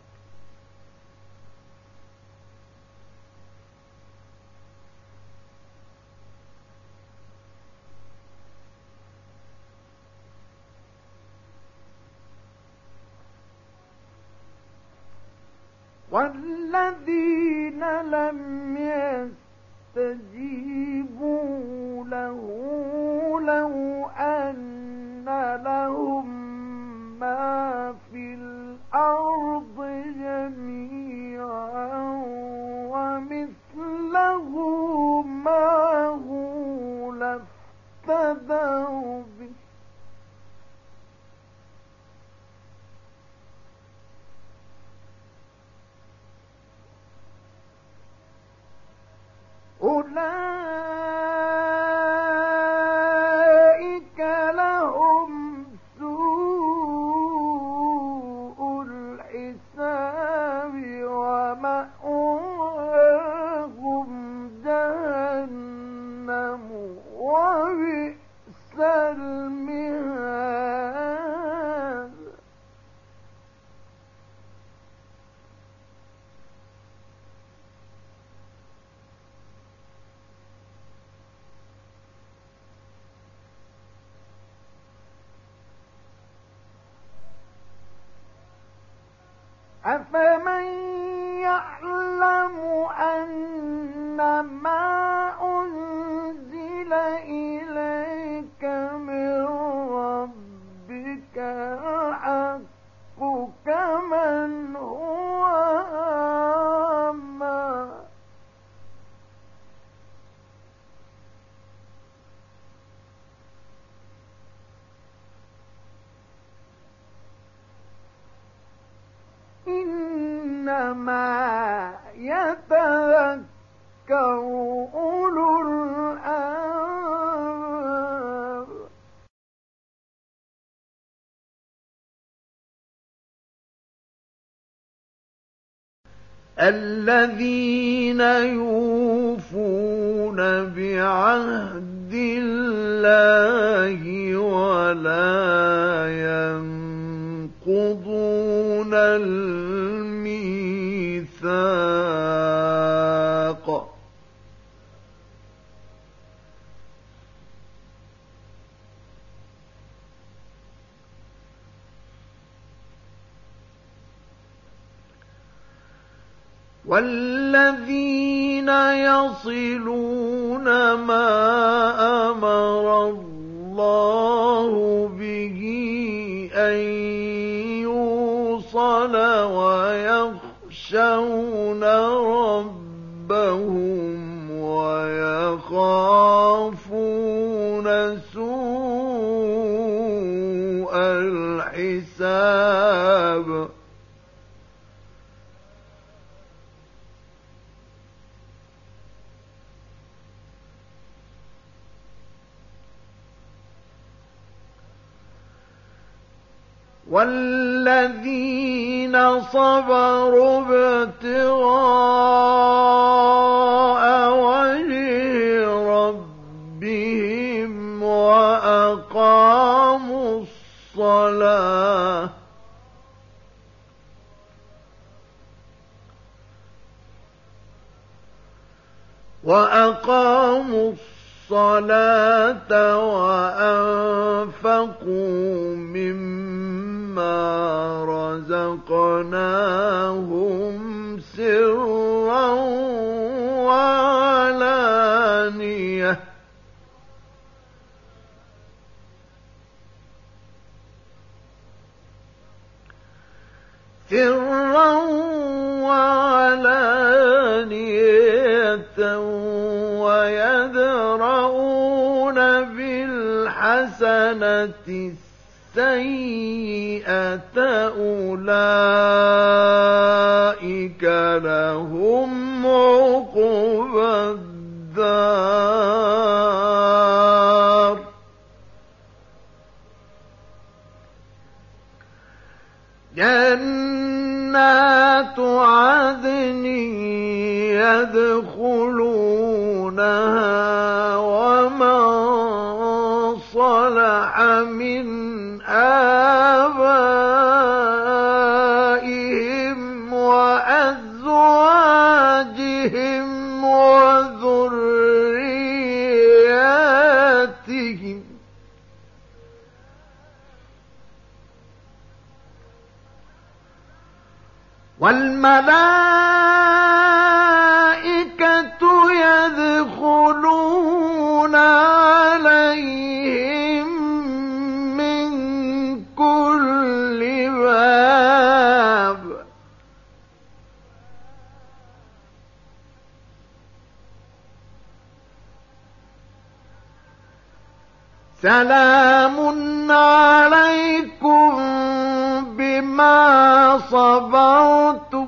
والذين لم يستجيبوا له لو أن لهم ما في الأرض جميعا ومثله معه لافتدوا به أولئك لهم سوء الحساب ومأواهم جهنم وبئس المهاد أفمن يعلم أنما أنزل إليك من ربك الحق كمن هو أعمى إنما يتذكر أولو الألباب الذين يوفون بعهد الله ولا ينقضون الميثاق والذين يصلون ما أمر الله به أن يوصل ويخشون ربهم ويخافون سوء الحساب والذين صبروا ابتغاء وجه ربهم وأقاموا الصلاة وأنفقوا مما رزقناهم سرا وعلانية ويدرؤون بالحسنة السيئة أولئك لهم عقبى الدار جنات عدن يدخلونها ومن صلح من آبائهم وأزواجهم وذرياتهم والملائكة يدخلون عليهم من كل باب سلام عليكم بما صبرتم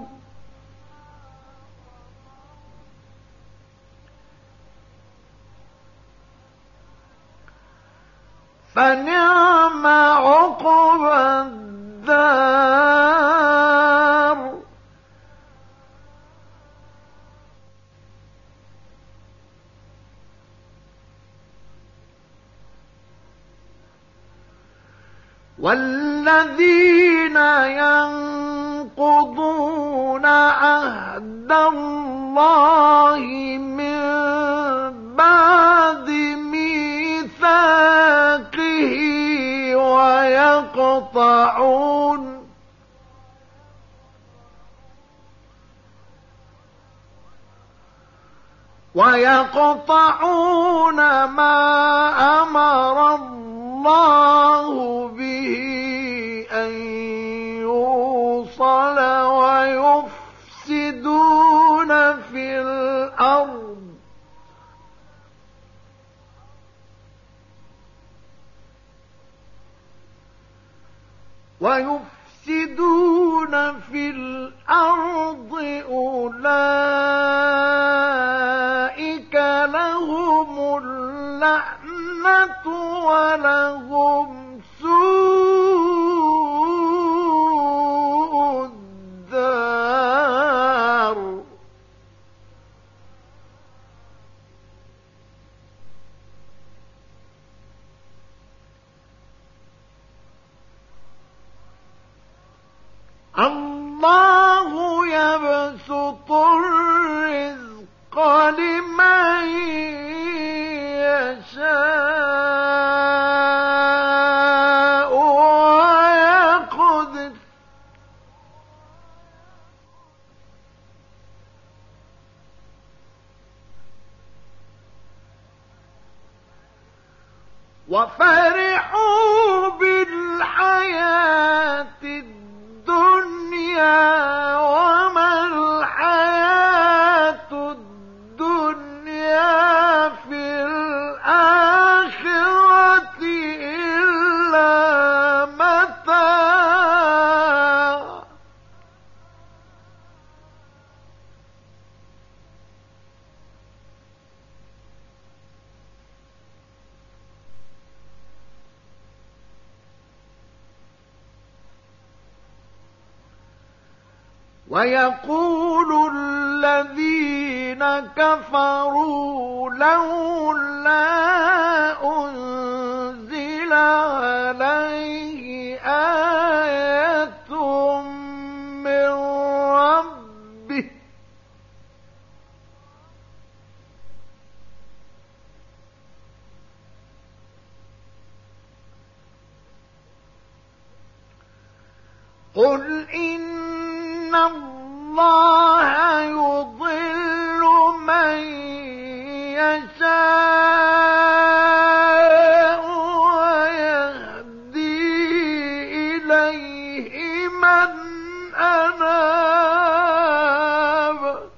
فنعم عقبى الدار والذين ينقضون عهد الله من بعد ميثاقه ويقطعون ما أمر الله به أن يوصل ويفسدون في الأرض أولئك لهم اللعنة ولهم سوء الدار الله يبسط الرزق لمن يشاء ويقدر وفرحوا بالحياة الدنيا وما الحياة الدنيا في الآخرة إلا متاع ويقول الذين كفروا لولا أنزل عليه آية من ربه قل إن الله يضل من يشاء ويهدي إليه من أناب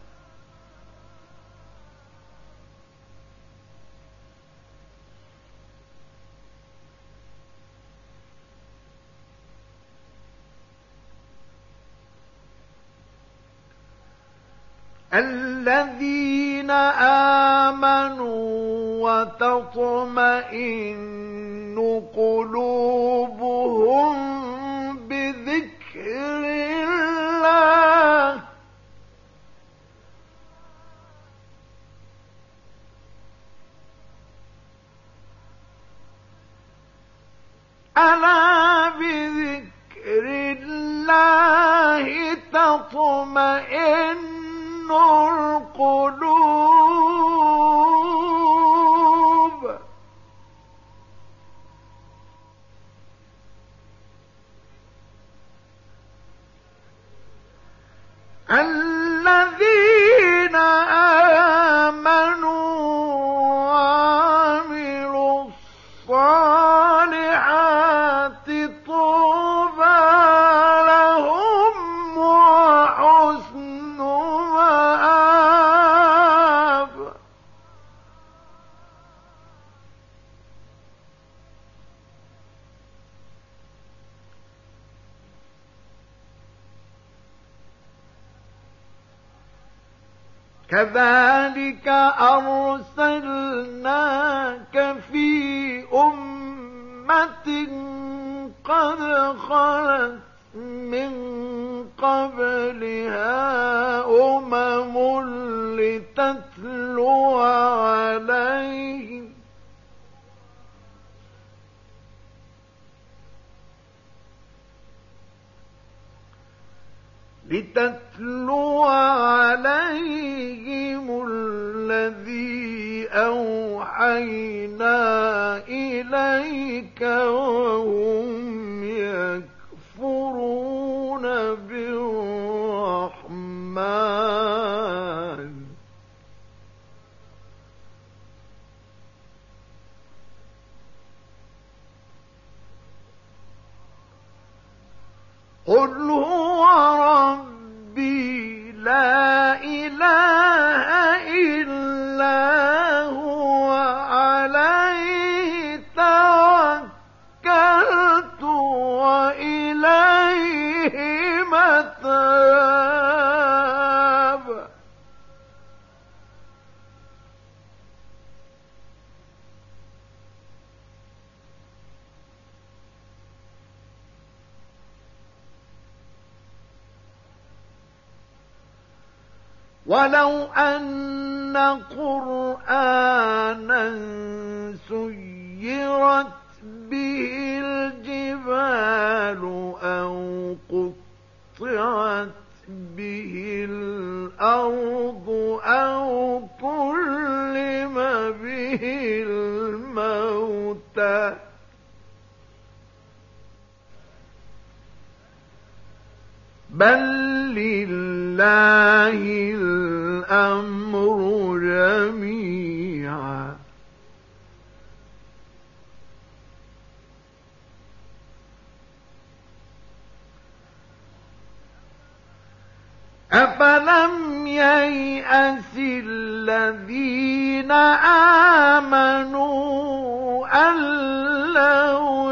الذين آمنوا وتطمئن قلوبهم بذكر ألا بذكر الله تطمئن القلوب. الذين آمنوا وعملوا الصالحات طوبى لهم وحسن مآب. كذلك أرسلناك في أمة قد خلت من قبلها أمم لتتلو عليهم الذي أوحينا إليك وهم يكفرون بالرحمن. قل هو ربي لا إله إلا هو عليه توكلت وإليه متاب. ولو أن قرآنا سيرت به الجبال أو قطعت به الأرض أو كلم به الموتى بل لله الأمر جميعا. أفلم ييأس الذين آمنوا أن لو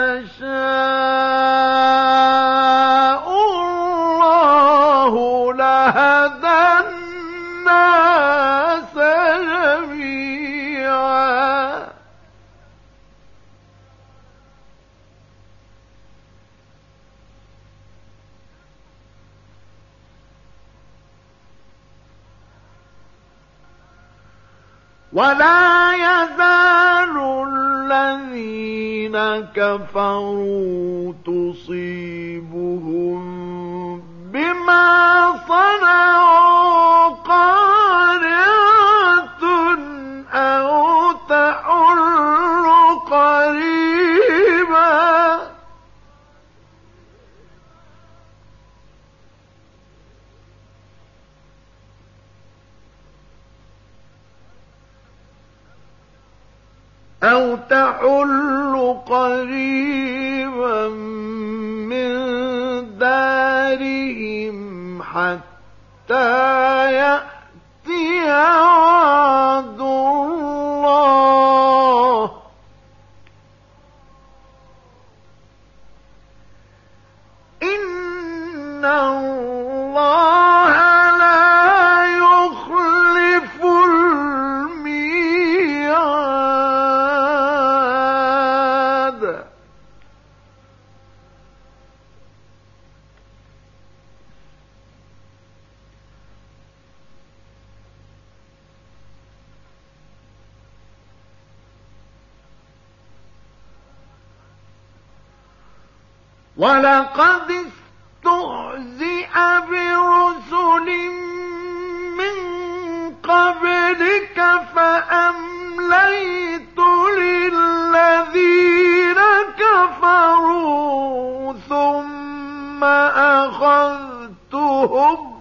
يشاء الله لهدى الناس جميعا. ولا يزال الذين كفروا تصيبهم بما صنعوا قارعة أو تحل قريبا. أو تحل قريبا من دارهم حتى يأتي وعد الله. إن الله لا يخلف الميعاد. ولقد استهزئ برسل من قبلك فأمليت للذين كفروا ثم أخذتهم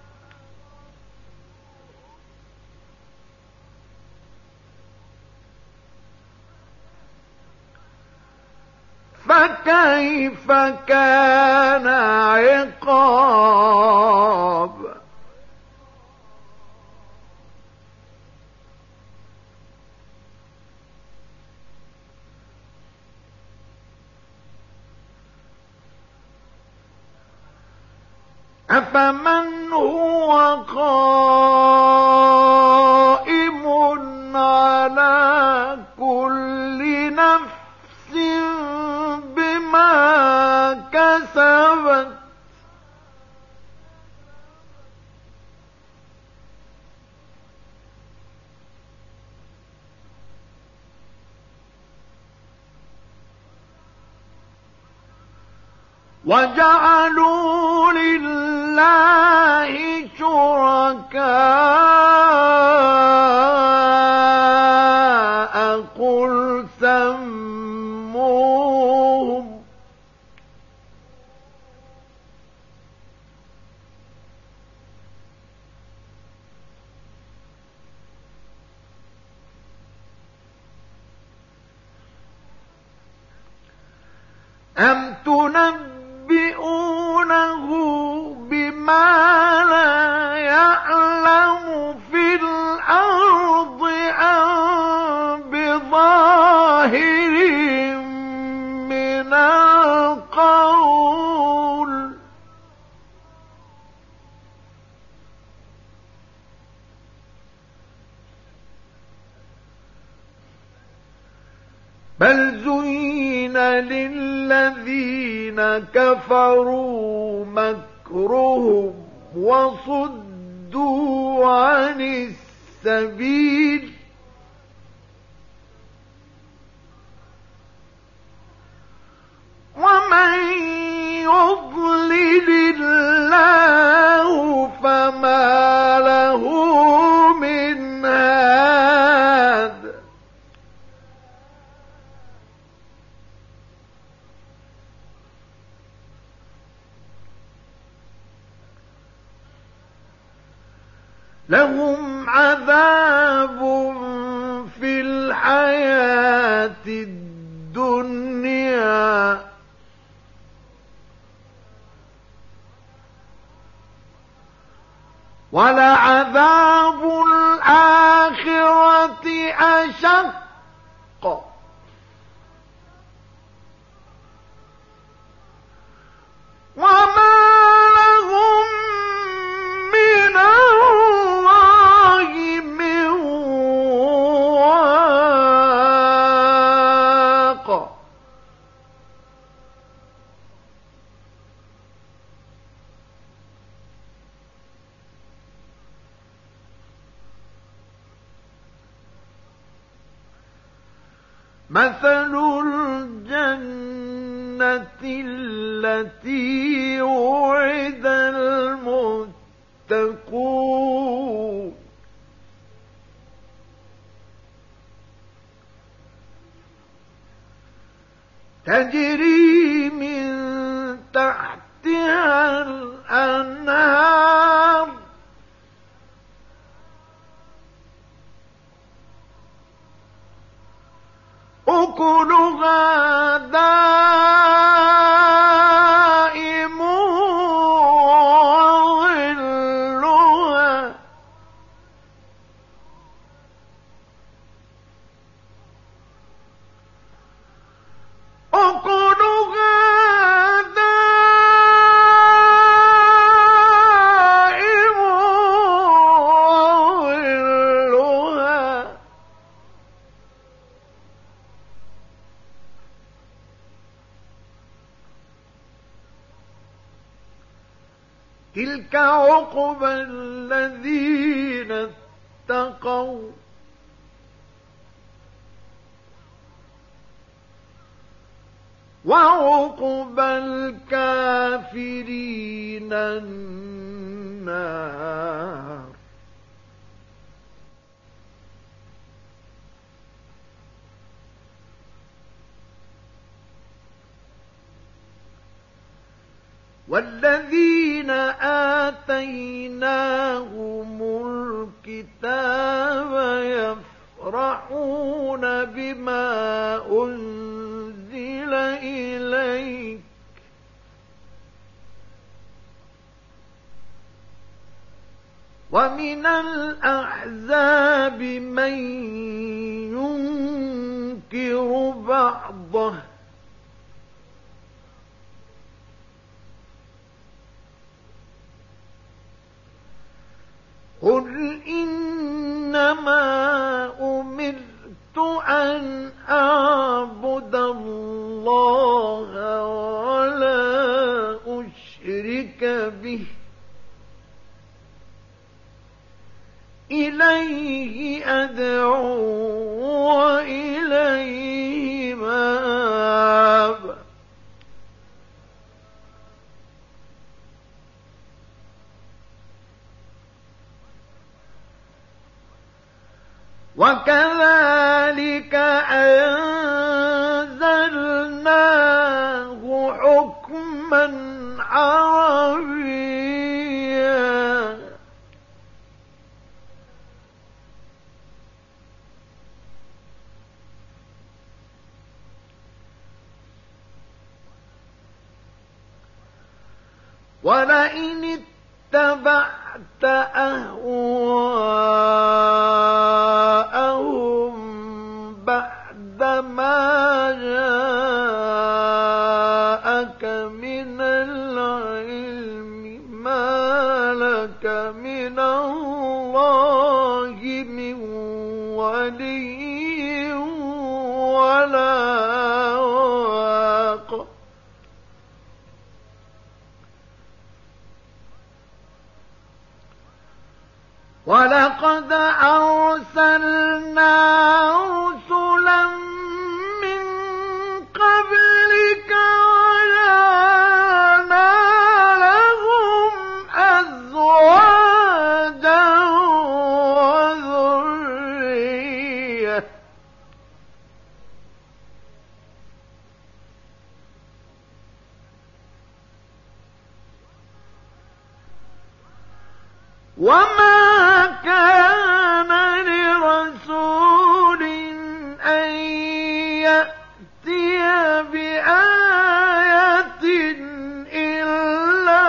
فكيف كان عقاب أفمن هو قائم على كل نفس بما كسبت وجعلوا لله شركاء قل سموهم أم تنبئونه بما لا يعلم في الأرض أم بظاهر من القول بل زين للذين كفروا مكرهم وصدوا عن السبيل ومن يضلل الله فما له من هاد لهم عذاب في الحياة الدنيا ولعذاب الآخرة أشق وما لهم من الله من واق مثل الجنة التي وعد المتقون تجري من تحتها الأنهار أكلها دائم وظلها أكلها دائم وظلها تلك عقبى الذين اتقوا وعقبى الكافرين النار. والذين آتيناهم الكتاب يفرحون بما أنزل إليك ومن الأحزاب من ينكر بعضه قل إنما أمرت أن أعبد الله ولا أشرك به إليه أدعو وإليه مآب. وكذلك أنزلناه حكما عربيا ولئن اتبعت أهواءهم بعد ما جاءك من العلم ما لك من الله من ولي ولا واق. ولقد أرسلنا رسلا من قبلك وجعلنا لهم أزواجا وذرية وما كان لرسول أن يأتي بآية إلا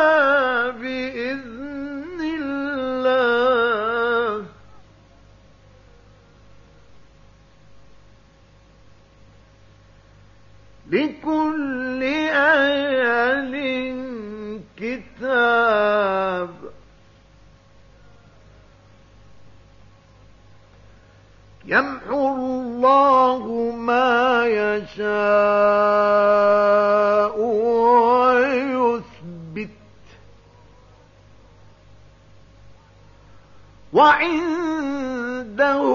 بإذن الله لكل أجل كتاب. يمحو الله ما يشاء ويثبت وعنده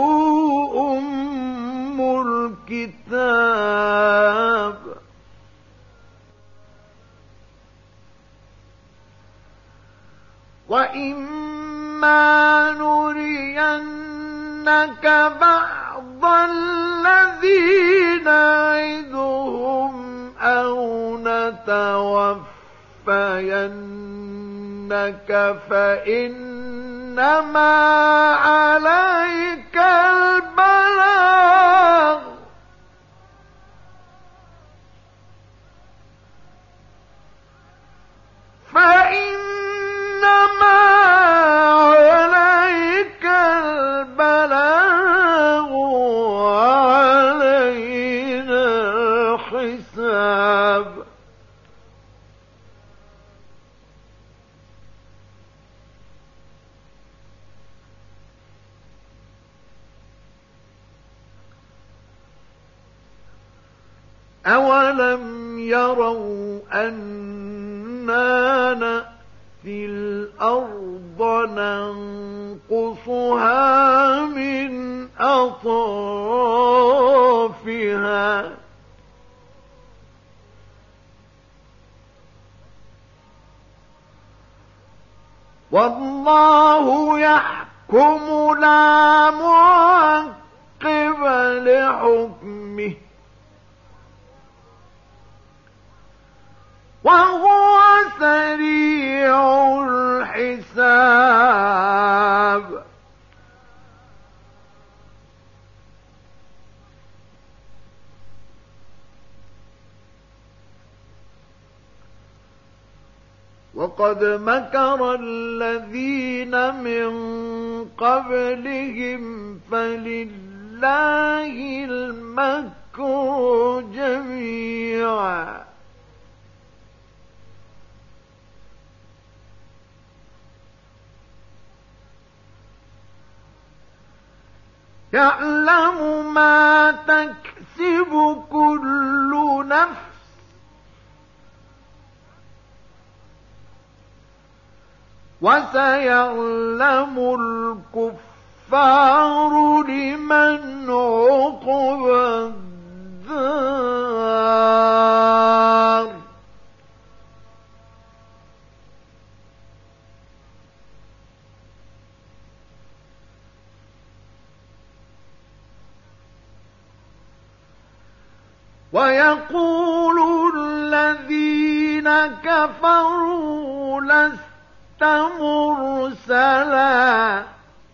أم الكتاب. وإما نرينك بعض الذين نعدهم أو نتوفينك فإنما عليك البلاغ عليك البلاغ وعلينا الحساب. أولم يروا أنا نأتي الأرض ننقصها من أطرافها والله يحكم لا معقب لحكمه وهو سريع الحساب. وقد مكر الذين من قبلهم فلله المكر جميعا يعلم ما تكسب كل نفس وسيعلم الكفار لمن عقبى الدار. ويقول الذين كفروا لست مرسلا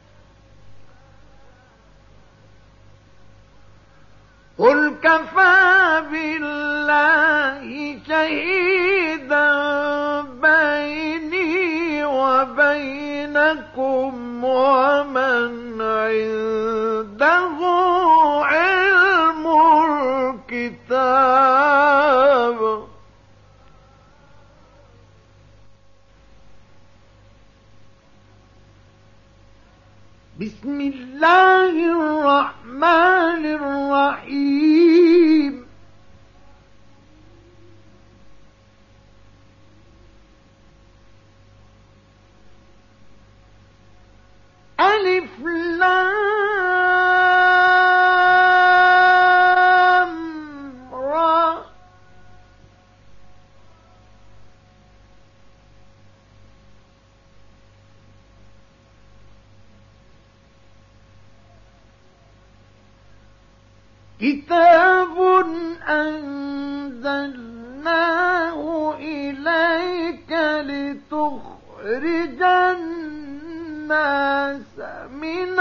قل كفى بالله شهيدا بيني وبينكم ومن عنده علم الكتاب. بسم الله الرحمن الرحيم. ألف لام را كتاب أنزلناه إليك لتخرج الناس من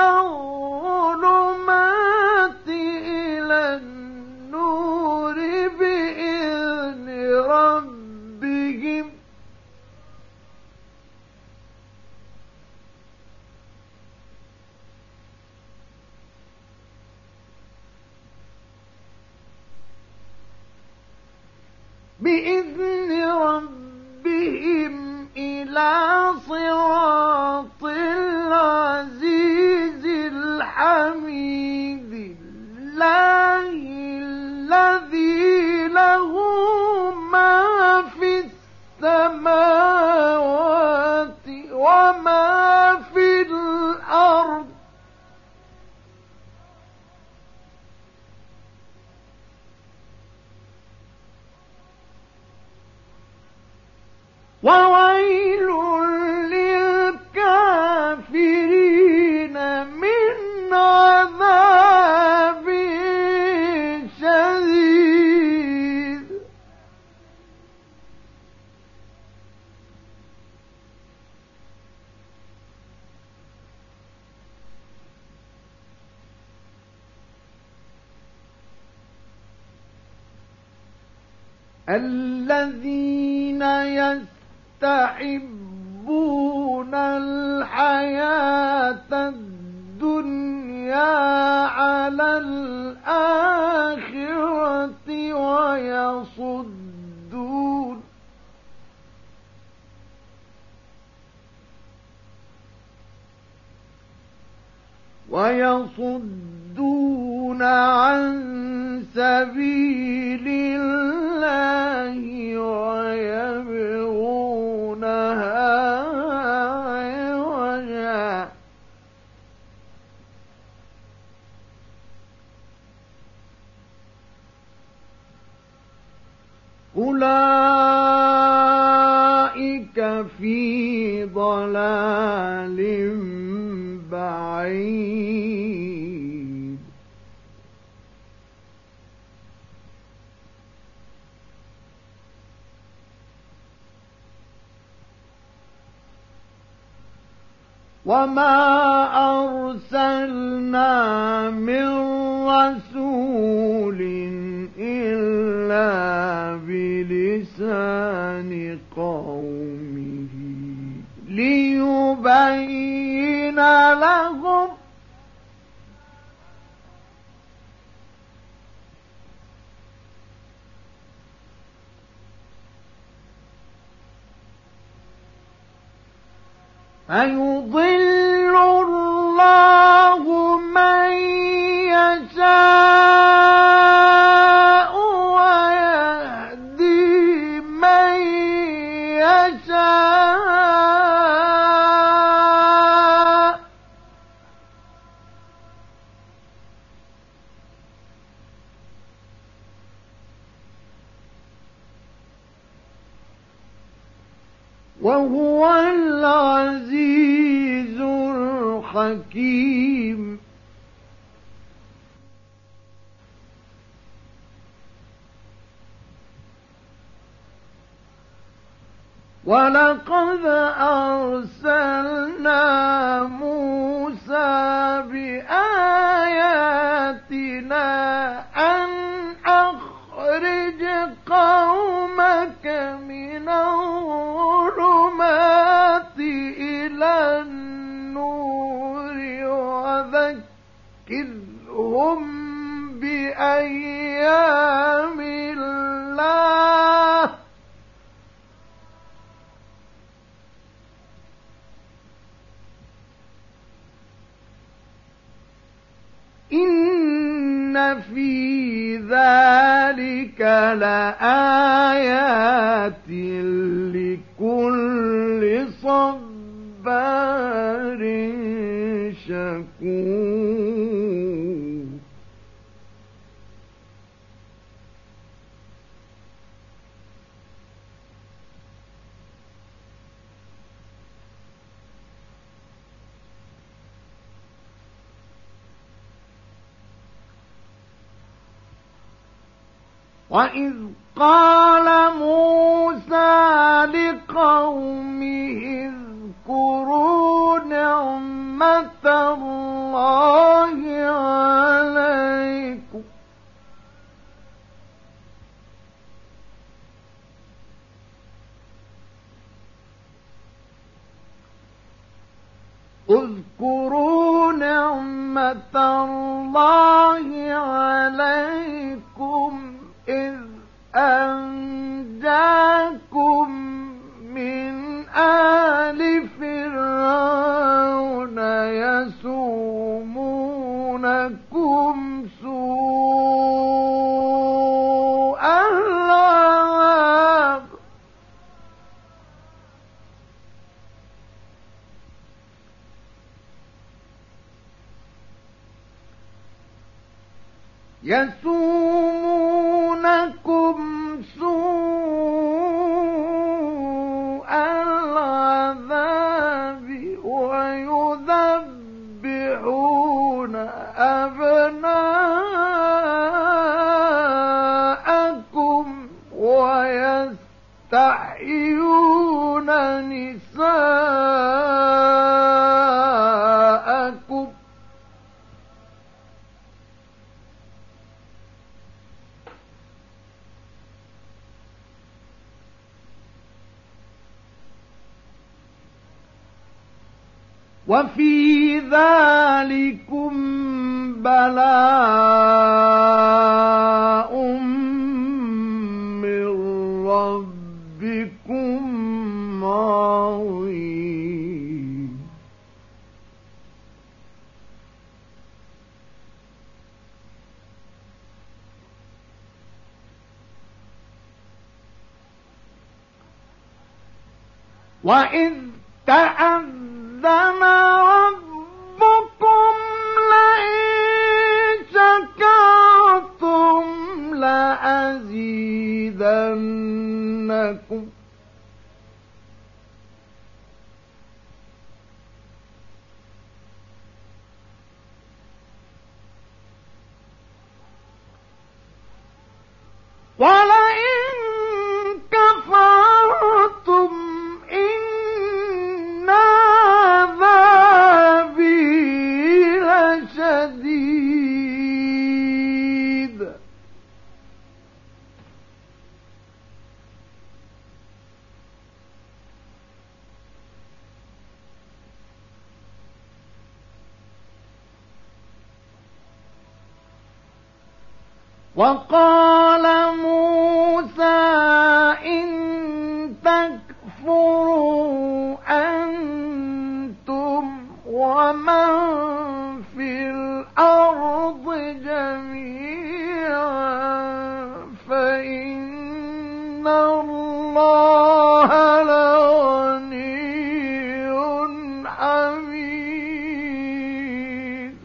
الظلمات إلى النور بإذن ربهم إلى صراط العزيز الحميد الله الذي له ما في السماوات وما في الأرض وويل للكافرين من عذاب شديد. الذين يستحبون الحياة الدنيا على الآخرة ويصدون عن سبيل الله ويبغونها عوجا أولئك في ضلال ضلال بعيد وما أرسلنا من رسول إلا بلسان قومه ليبين لهم فيضل الله من يشاء ويهدي من يشاء وهو العزيز الحكيم ولقد أرسلنا موسى بآياتنا أن أخرج قومك من الظلمات إلى النور وذكرهم بأيام الله إن في ذلك لآيات لكل صبار شكور وإذ قال موسى لقومه اذكروا نعمة الله عليكم اذكروا نعمة الله عليكم إذ أنجاكم من آل فرعون يسومونكم سوء العذاب ويذبحون أبناءكم ويستحيون نساءكم وفي ذلكم بلاء من ربكم عظيم وإذ تأذن ربكم لئن شكرتم لأزيدنكم ولئن كفرتم إن عذابي لشديد وقال موسى إن تكفروا أنتم ومن في الأرض جميعا فإن الله لغني حميد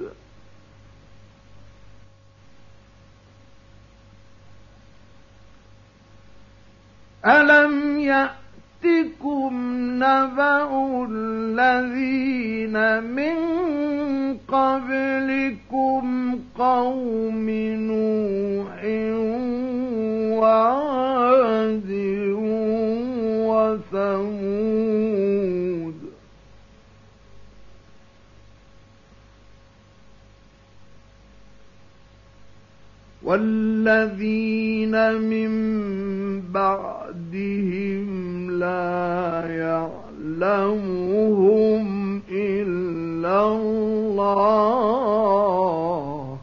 ألم يأتكم نبأ الذين من قبلكم قوم نوح وعاد وثمود والذين من بعدهم لا يعلمهم إلا الله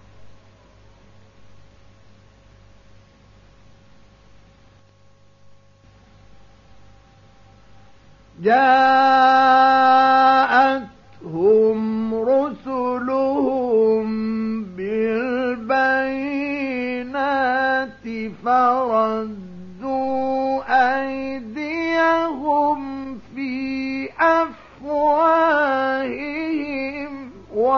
جاءتهم رسلهم بالبينات فردوا أيديهم في أفواههم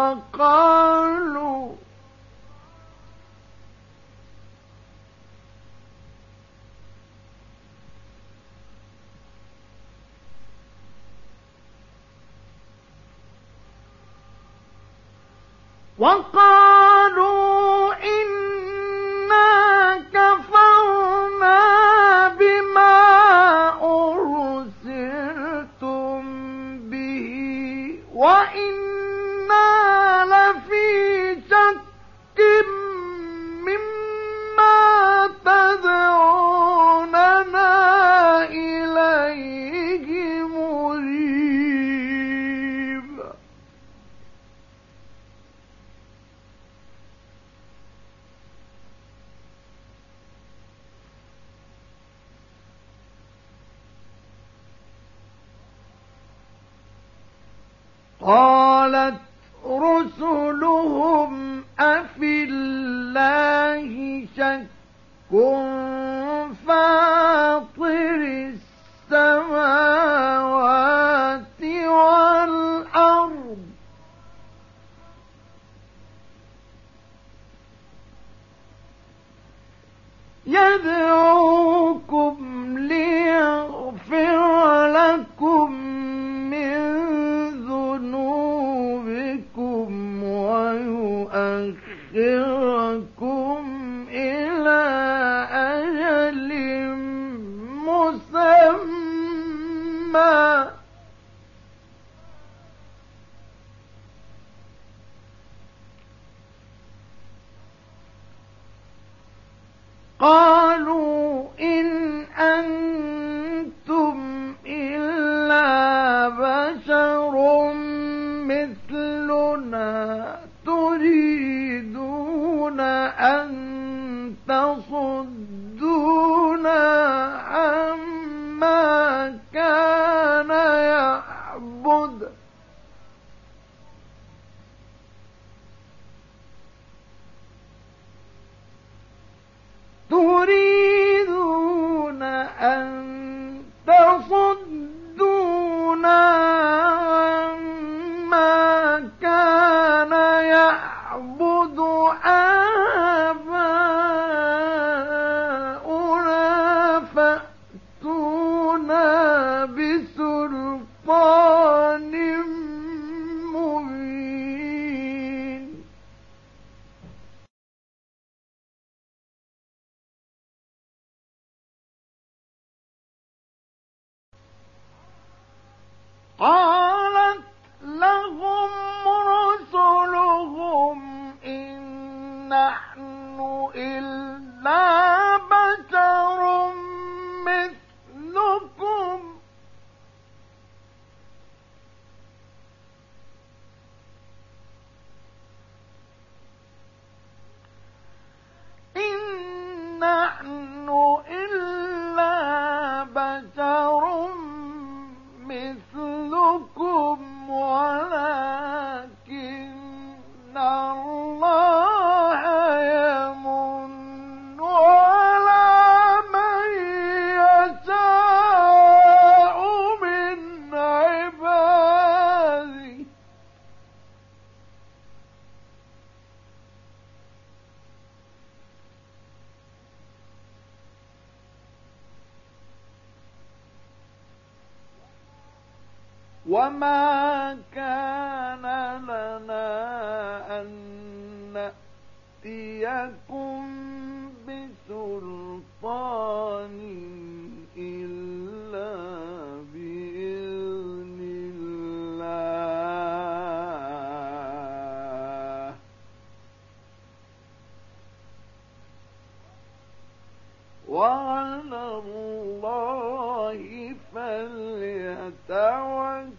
وقالوا إنا كفرنا بما أرسلتم به وإنا لفي شك مما تدعوننا إليه مريب قالت رسلهم أفي الله شك فاطر السماوات والأرض يدعوكم ليغفر لكم من ذنوبكم ويؤخركم إلى أجل مسمى قالوا إن أنتم إلا بشر مثلنا تريدون قالت لهم رسلهم إن نحن إلا بشر مثلكم ولكن الله يمن على من يشاء من عباده وما كان لنا أن نأتيكم بسلطان إلا بإذن الله وعلى الله فليتوكل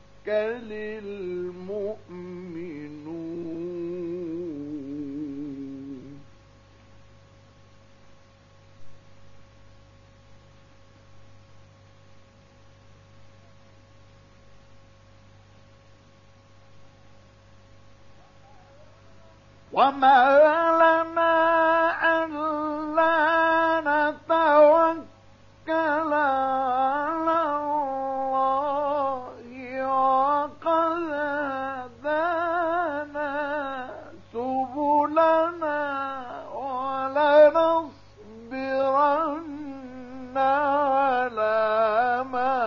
المؤمنون وما لنا ألا نتوكل على الله وقد هدانا سبلنا ولنصبرن على ما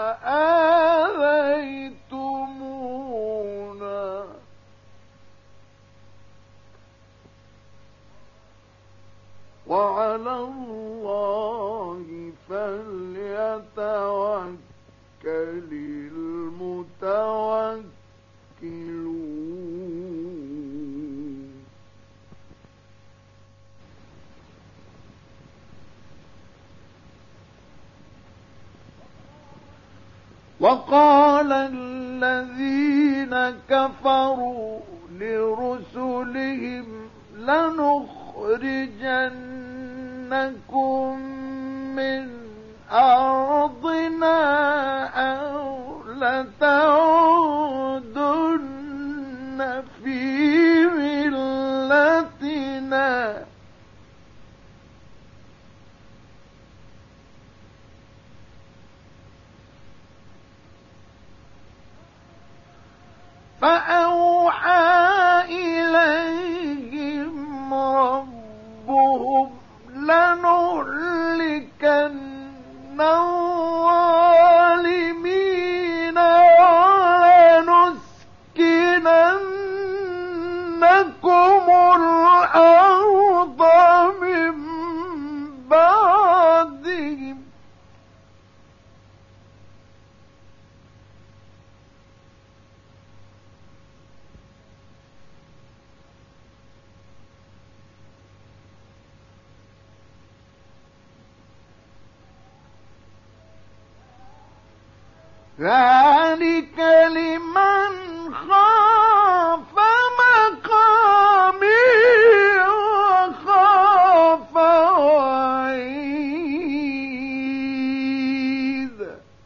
آذيتمونا وعلى الله فليتوكل المتوكلون وقال الذين كفروا لرسلهم لنخرجنكم من أرضنا أو لتعودن في ملتنا فأوحى إليهم ربهم لنهلكن الظالمين ولنسكننكم الأرض من بعدهم ذلك لمن خاف مقامي وخاف وعيد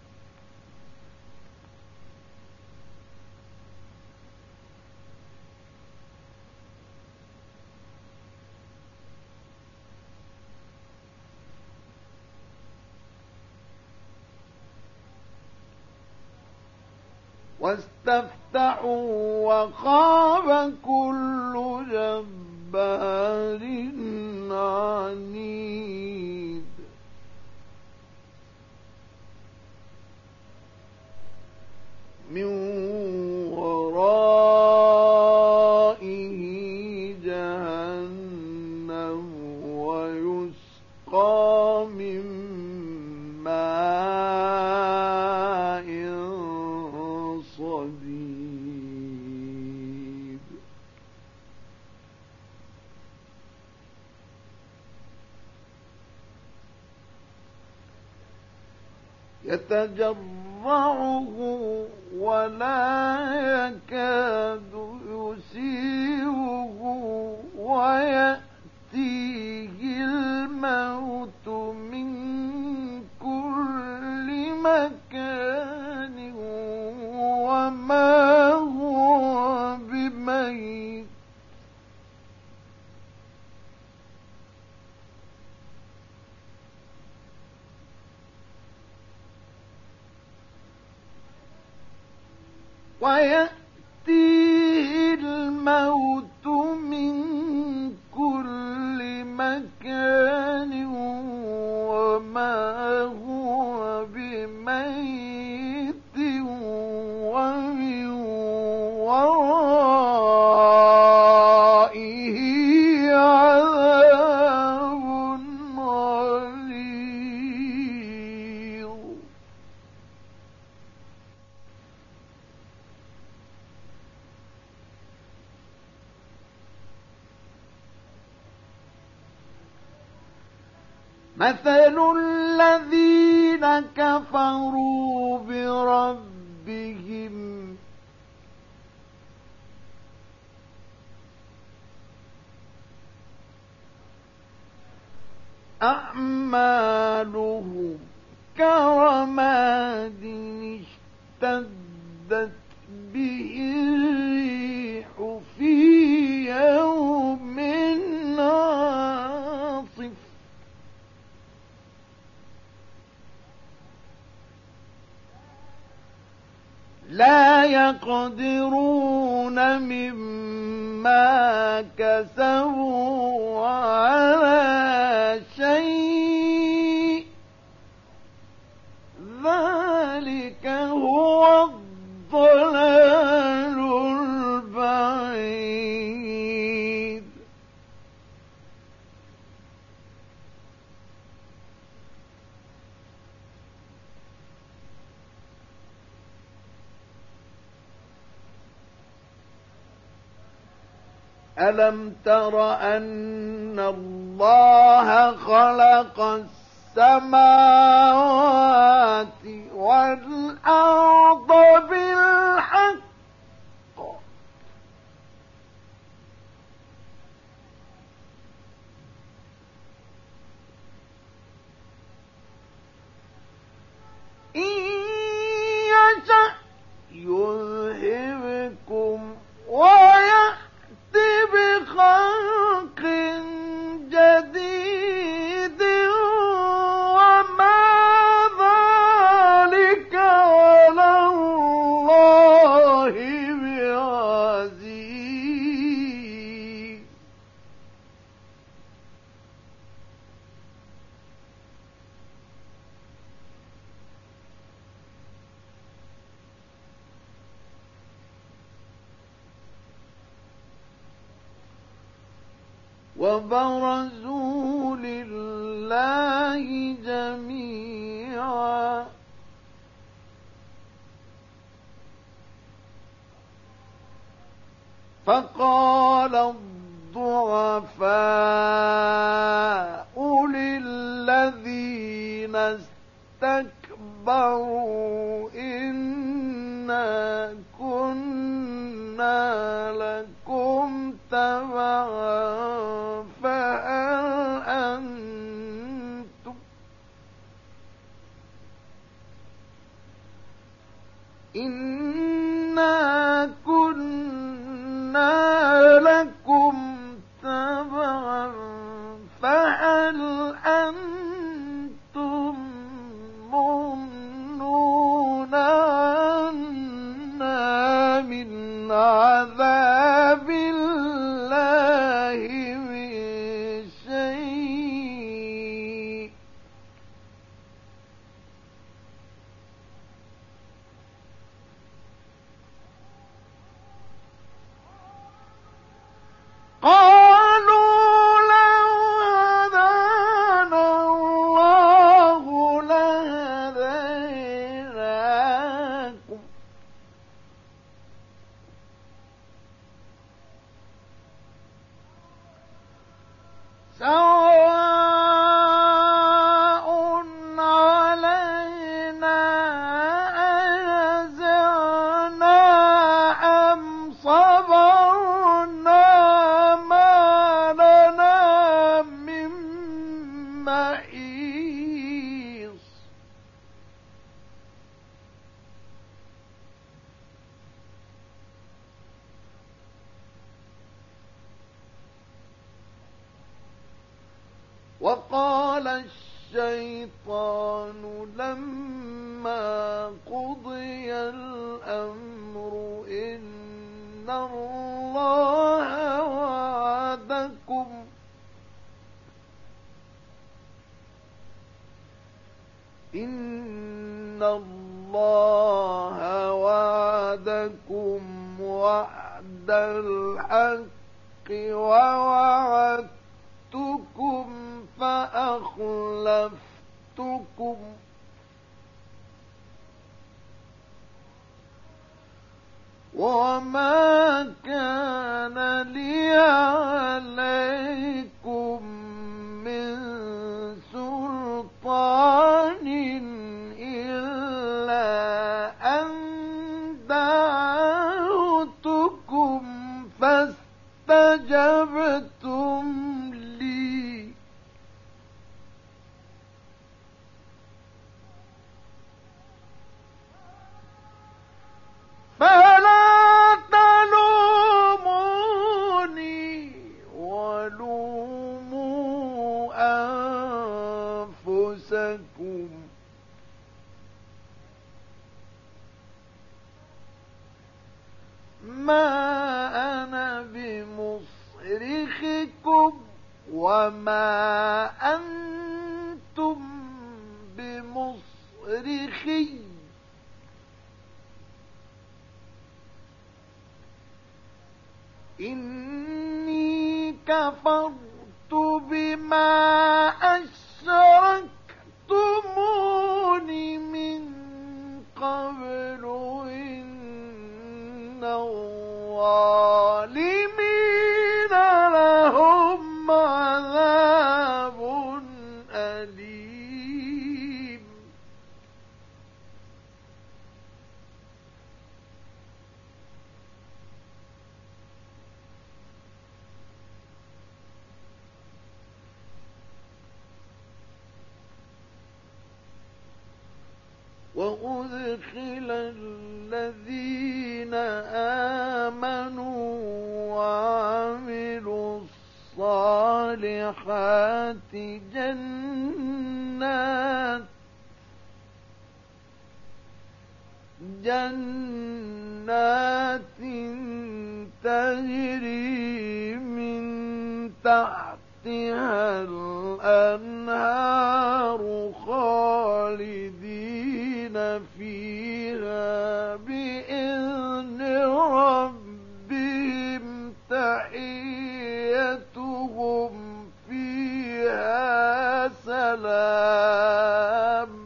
واستفتحوا وخاب كل جبار عنيد من ورائه جهنم ويسقى من ماء يتجرعه ولا يكاد يسيغه ويأتيه الموت من كل مكان وما هو بميت ويأتيه الموت من كل مكان وما هو بميت ومن ورائه عذاب غليظ. مثل الذين كفروا بربهم أعمالهم كرماد اشتدت به الريح في يوم عاصف لا يقدرون مما كسبوا على شيء ذلك هو الضلال البعيد. ألم تر أن الله خلق السماوات والأرض بالحق إن يشأ يذهبكم ويأتي بخلق جديد وما ذلك على الله بعزيز. وبرزوا لله جميعا فقال الضعفاء للذين استكبروا إنا كنا لكم تبعا إنا كنا لكم تبعا فهل أنتم مغنون عنا من عذاب الله من شيء قالوا لو هدانا الله لهديناكم سواء علينا وقال الشيطان لما قضي الأمر إن الله وعدكم وعد الحق ووعدتكم فأخلفتكم وما كان لي عليكم من سلطان إلا أن دعوتكم فاستجبتم لي فلا تلوموني ولوموا أنفسكم ما أنا بمصرخكم وما أنتم بمصرخي إني كفرت بما أشركتمون من قبل إن الظالمين لهم عذاب أليم وأدخل الذين آمنوا وعملوا الصالحات جنات تجري من تحتها الأنهار خالدين فيها بإذن ربهم تحيتهم فيها سلام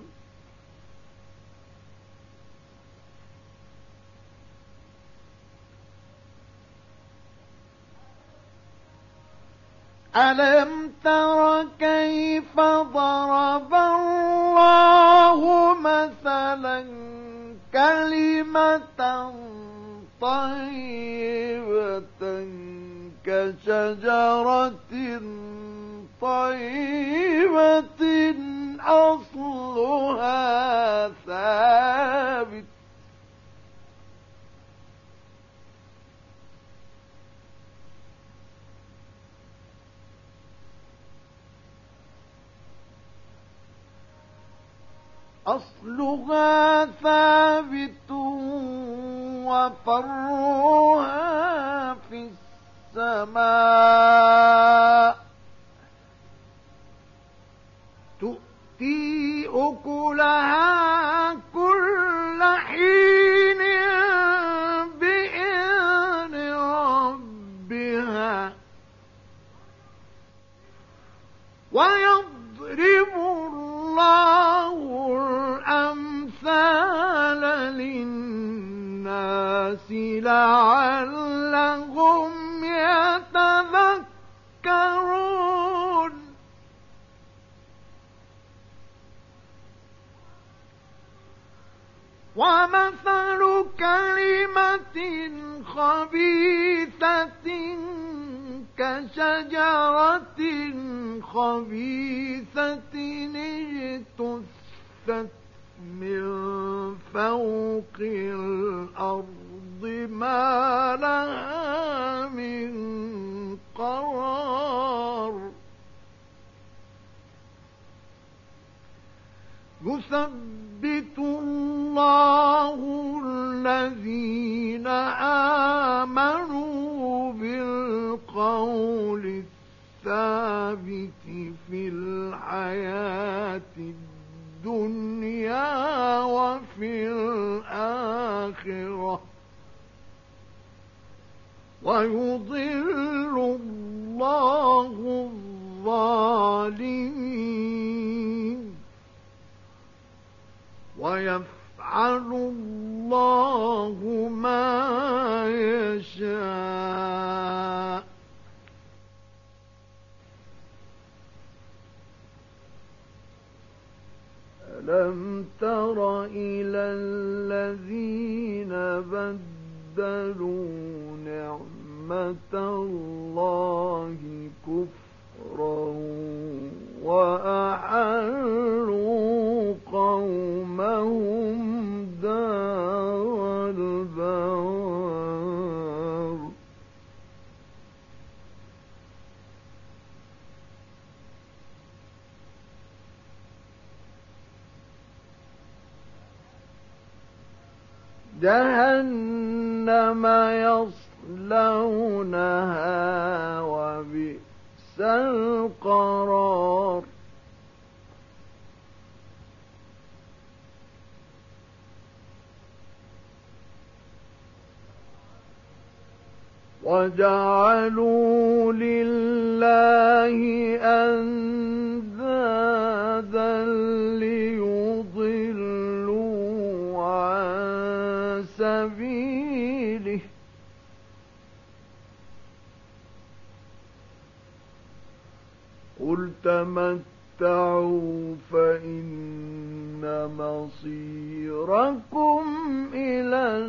ألم تر كيف ضرب الله مثلا كلمة طيبة كشجرة طيبة أصلها ثابت وفرعها في السماء تؤتي أكلها كل حين بإذن ربها ويضرب الله الأمثال للناس لعلهم يتذكرون ومثل كلمة خبيثة كشجرة خبيثة اجتثت من فوق الأرض ما لها من قرار يثبت الله الذين آمنوا بالقول الثابت في الحياة الدنيا وفي الآخرة ويضل الله الظالمين ويفعل الله ما يشاء. ألم تر إلى الذين بدلوا نعمة الله كفرا وأحلوا قومهم دار البوار جهنم يصلونها وبئس القرار وجعلوا لله أندادا ليضلوا عن سبيله قل تمتعوا فإن مصيركم إلى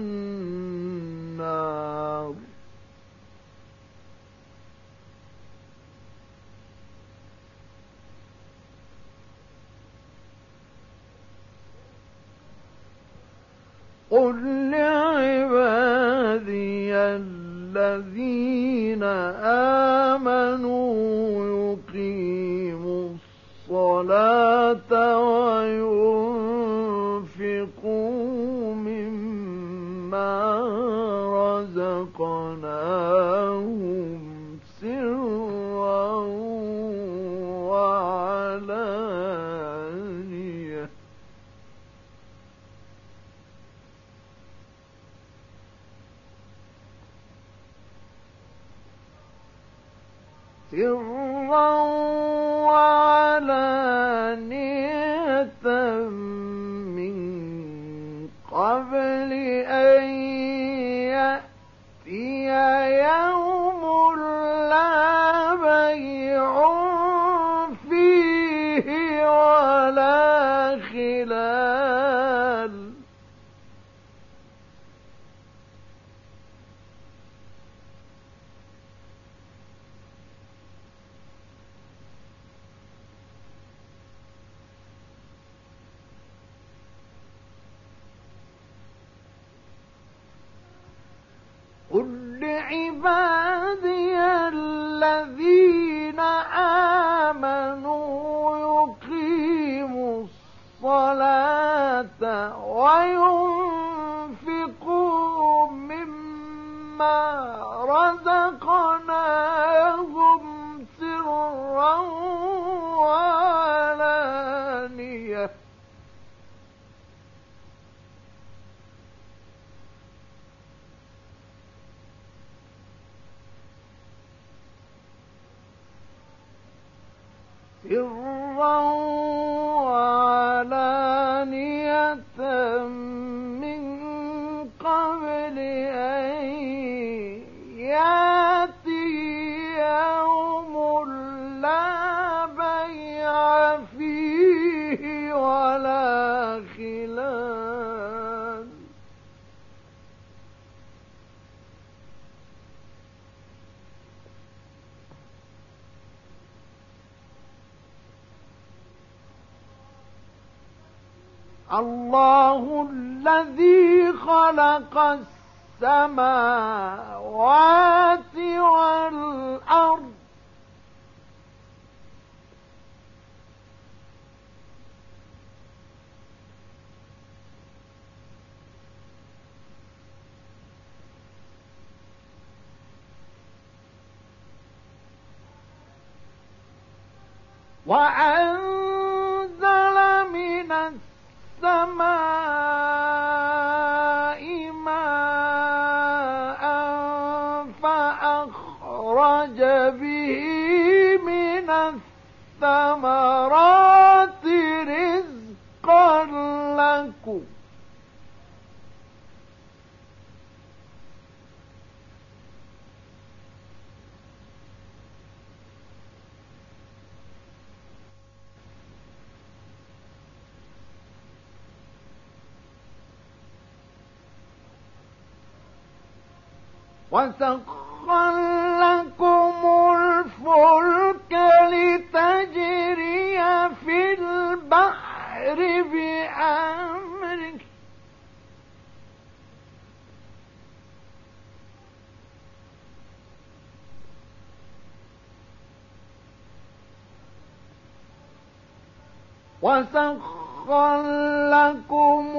النار قل لعبادي الذين آمنوا يقيموا الصلاة وينفقوا مما رزقناهم سرا وعلانية من قبل أن يأتي يوم لا بيع فيه ولا خلال قل لعبادي الذين آمنوا يقيموا الصلاة وينفقوا مما رزقناهم سرا وعلانية سرا وعلانية من قبل أن يأتي يوم لا بيع فيه ولا خلال الله الذي خلق السماوات والأرض وأنزل من السماء ماء فأخرج به من الثمرات رزقا لكم وسخر لكم الفلك لتجري في البحر بأمره وسخر لكم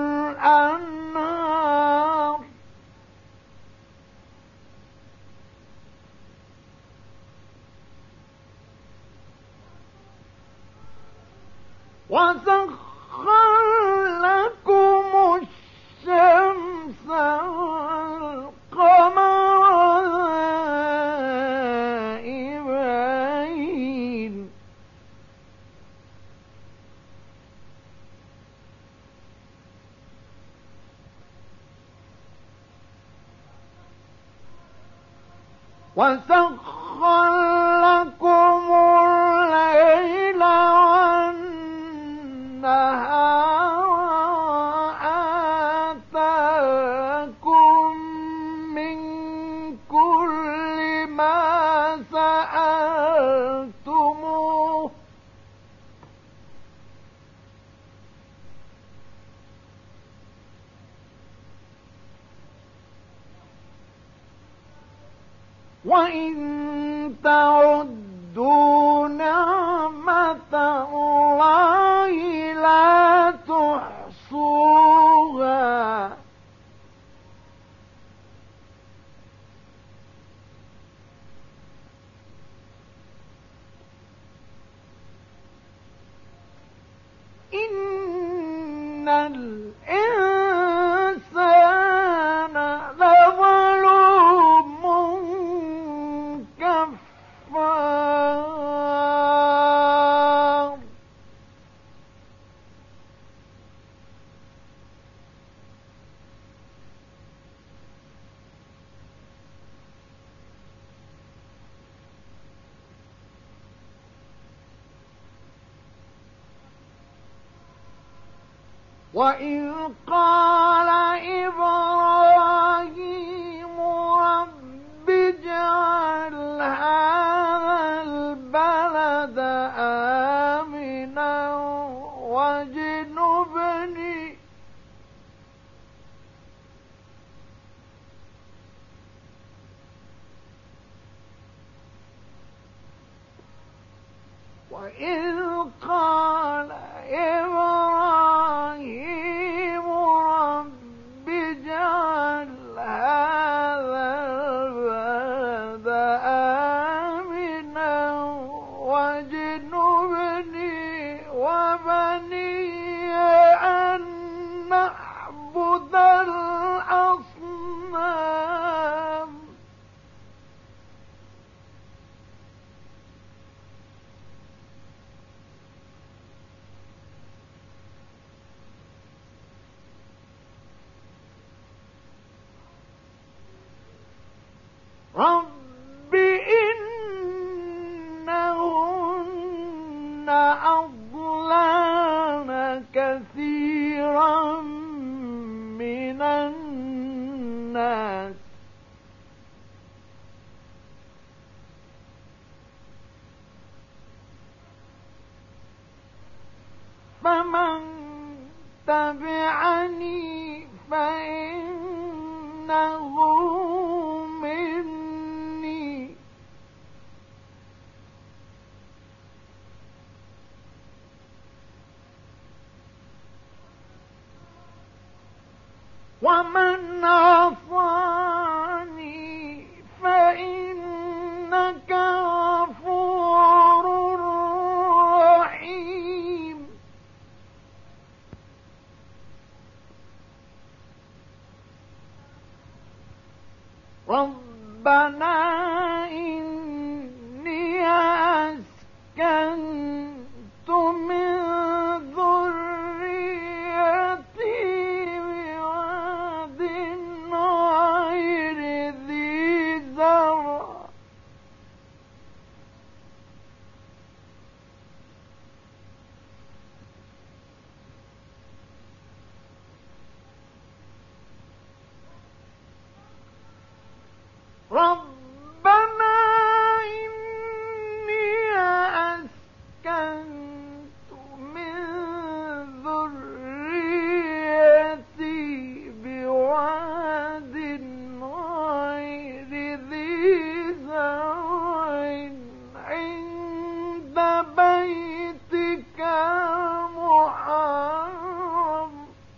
الأنهار وسخر لكم الشمس والقمر دائبين وسخر لكم الليل والنهار وآتاكم من كل ما سألتموه وإن تعدوا نعمة الله لا تحصوها إن الإنسان لظلوم كفار وإذ قال إبراهيم رب اجعل هذا البلد آمنا واجنبني وإذ قال إبراهيم رب اجعل هذا البلد آمنا واجنبني وبني أن نعبد الأصنام رب إنهن أضللن كثيرا من الناس فمن تبعني فإنه مني ومن عصاني فإنك غفور ربنا إني أسكنت من ذريتي بواد غير ذي زرع ربنا إني أسكنت من ذريتي بواد غير ذي زرع عند بيتك المحرم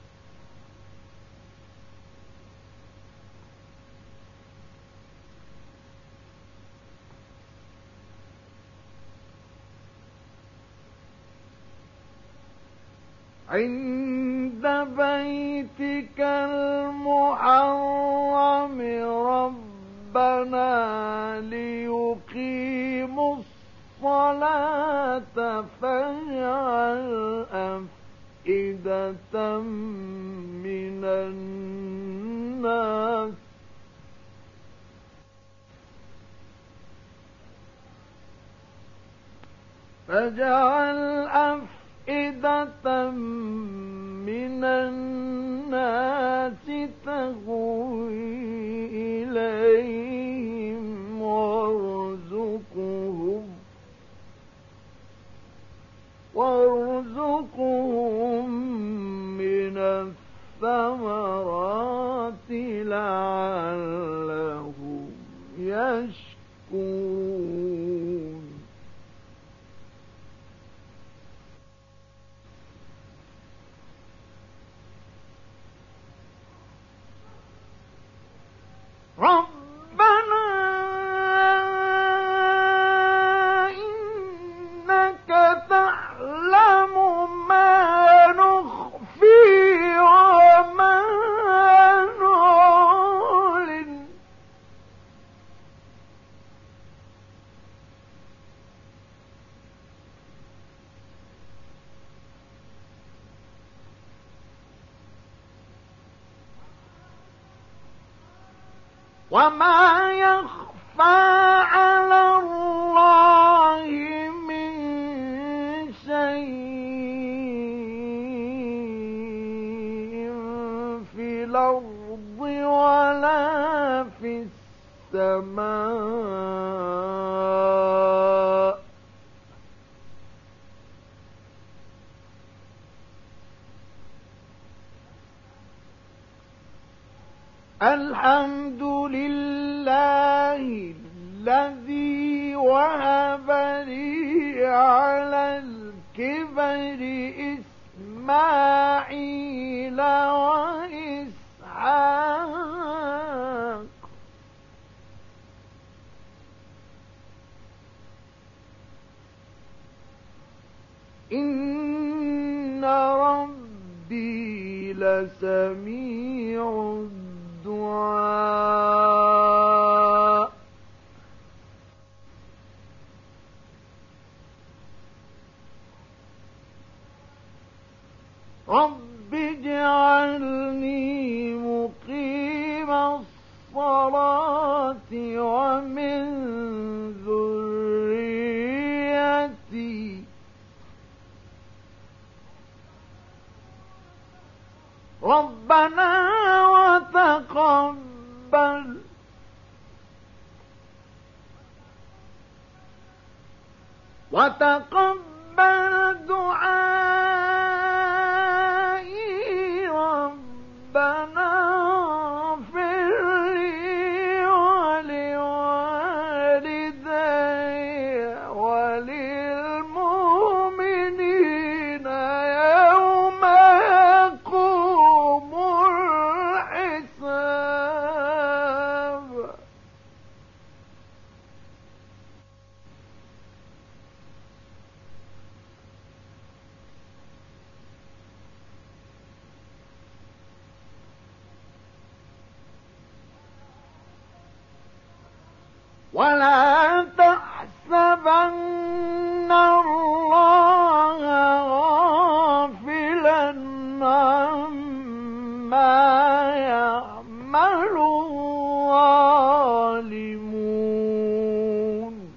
ربنا ليقيموا الصلاة فاجعل أفئدة من الناس من الناس تهوي إليهم وارزقهم من الثمرات لعلهم يشكرون ربنا إنك تعلم ما نخفي وما نعلن وما يخفى على الله من شيء في الأرض ولا في السماء الحمد لله الذي وهب لي على الكبر إسماعيل وإسحاق إن ربي لسميع الدعاء رب اجعلني مقيم الصلاة ومن ذريتي ربنا وتقبل دعائي ربنا اغفر لي ولوالدي وللمؤمنين يوم يقوم الحساب ولا تحسبن الله غافلا عما يعمل الظالمون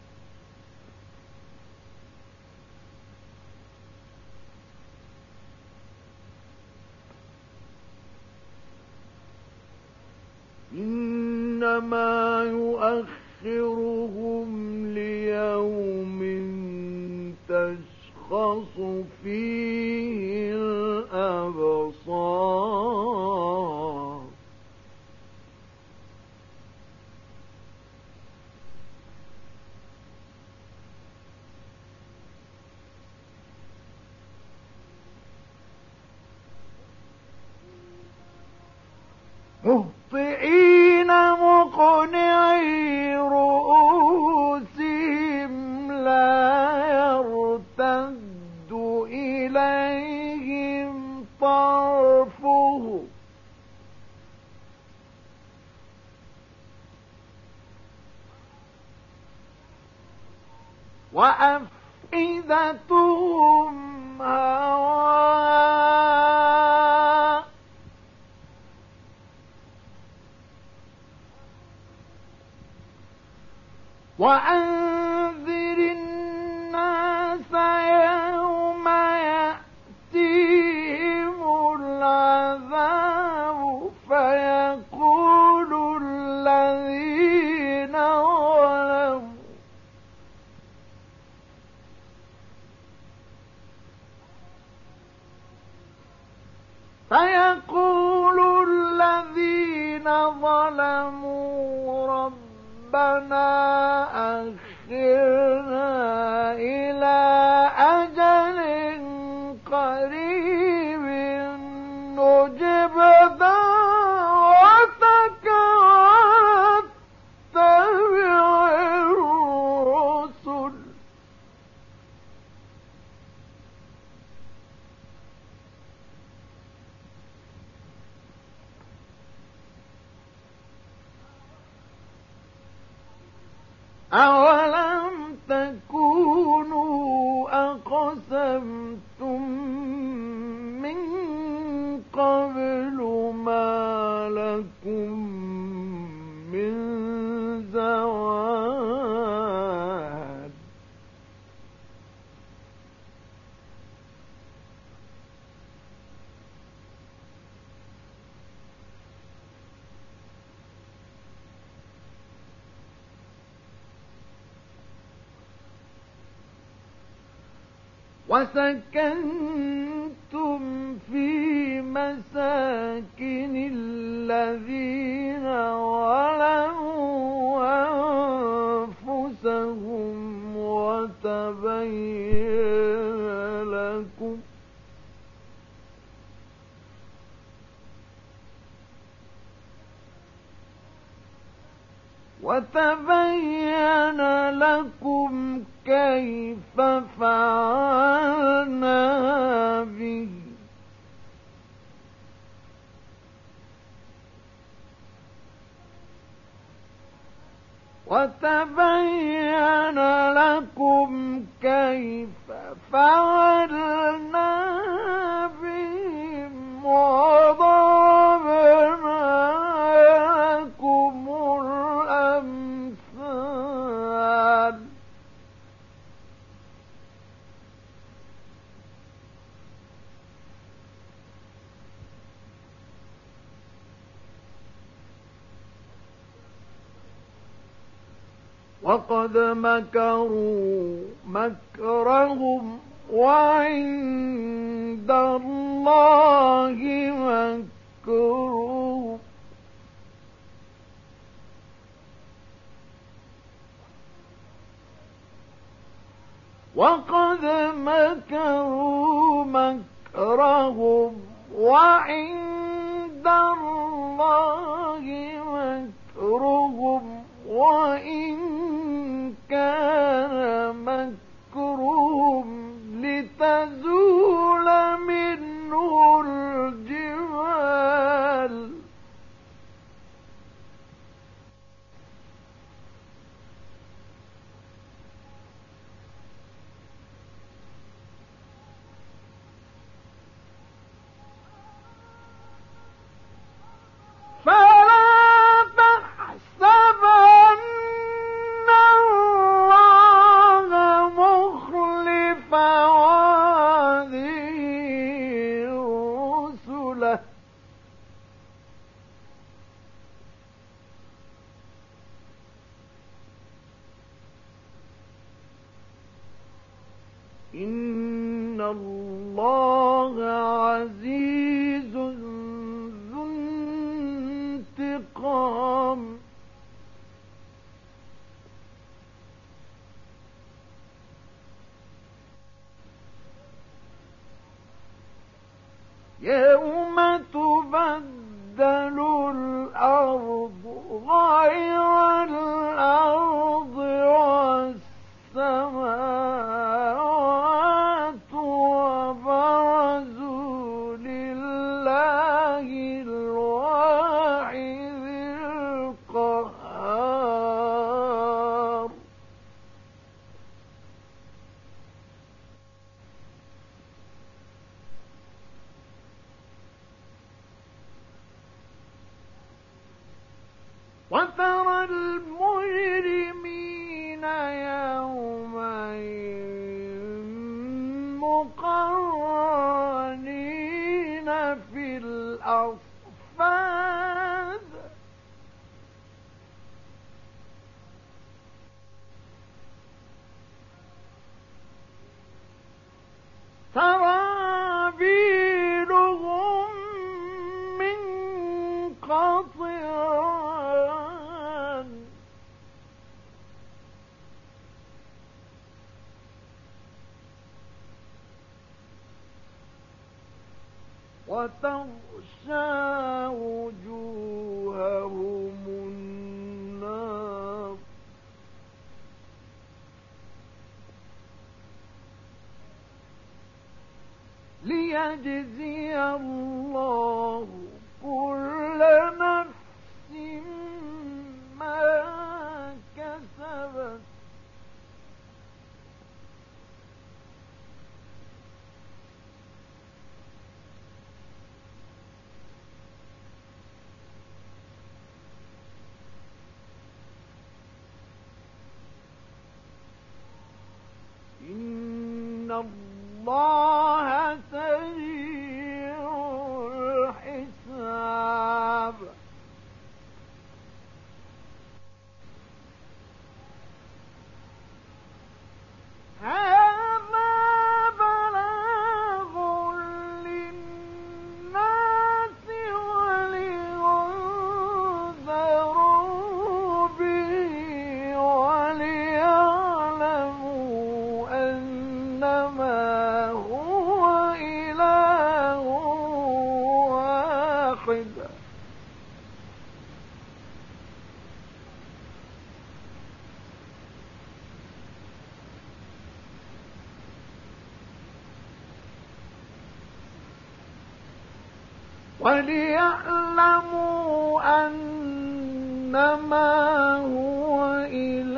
إنما يؤخرهم ليوم تشخص فيه الأبصار مهطعين مقنعي رؤوسهم لا يرتد إليهم طرفهم وأفئدتهم هواء وأنذر الناس يوم يأتيهم العذاب فيقول الذين ظلموا ربنا أخرنا إلى أجل قريب نجب دعوتك واتبع الرسل أولم تكونوا أقسمتم من قبل ما لكم من زوال وسكنتم في مساكن الذين ظلموا أنفسهم وتبين لكم كيف فعلنا به وتبين لكم كيف فعلنا بهم وضربنا لكم الأمثال وقد مكروا مكرهم وعند الله مكرهم وقد مكروا مكرهم وعند الله مكرهم وإن كان مكرهم لتزول منه الجبال مثله إن الله عزيز ذو انتقام يوم تبدل الأرض غير الأرض والسماوات وبرزوا لله الواحد القهار وترى المجرمين يومئذ مقرنين في الأصفاد سرابيلهم من قطران وتغشى وجوههم النار ليجزي الله كل نفس ما كسبت إن الله سريع الحساب هذا بلاغ للناس ولينذروا به وليعلموا أنما هو إله واحد وليعلموا أنما هو إله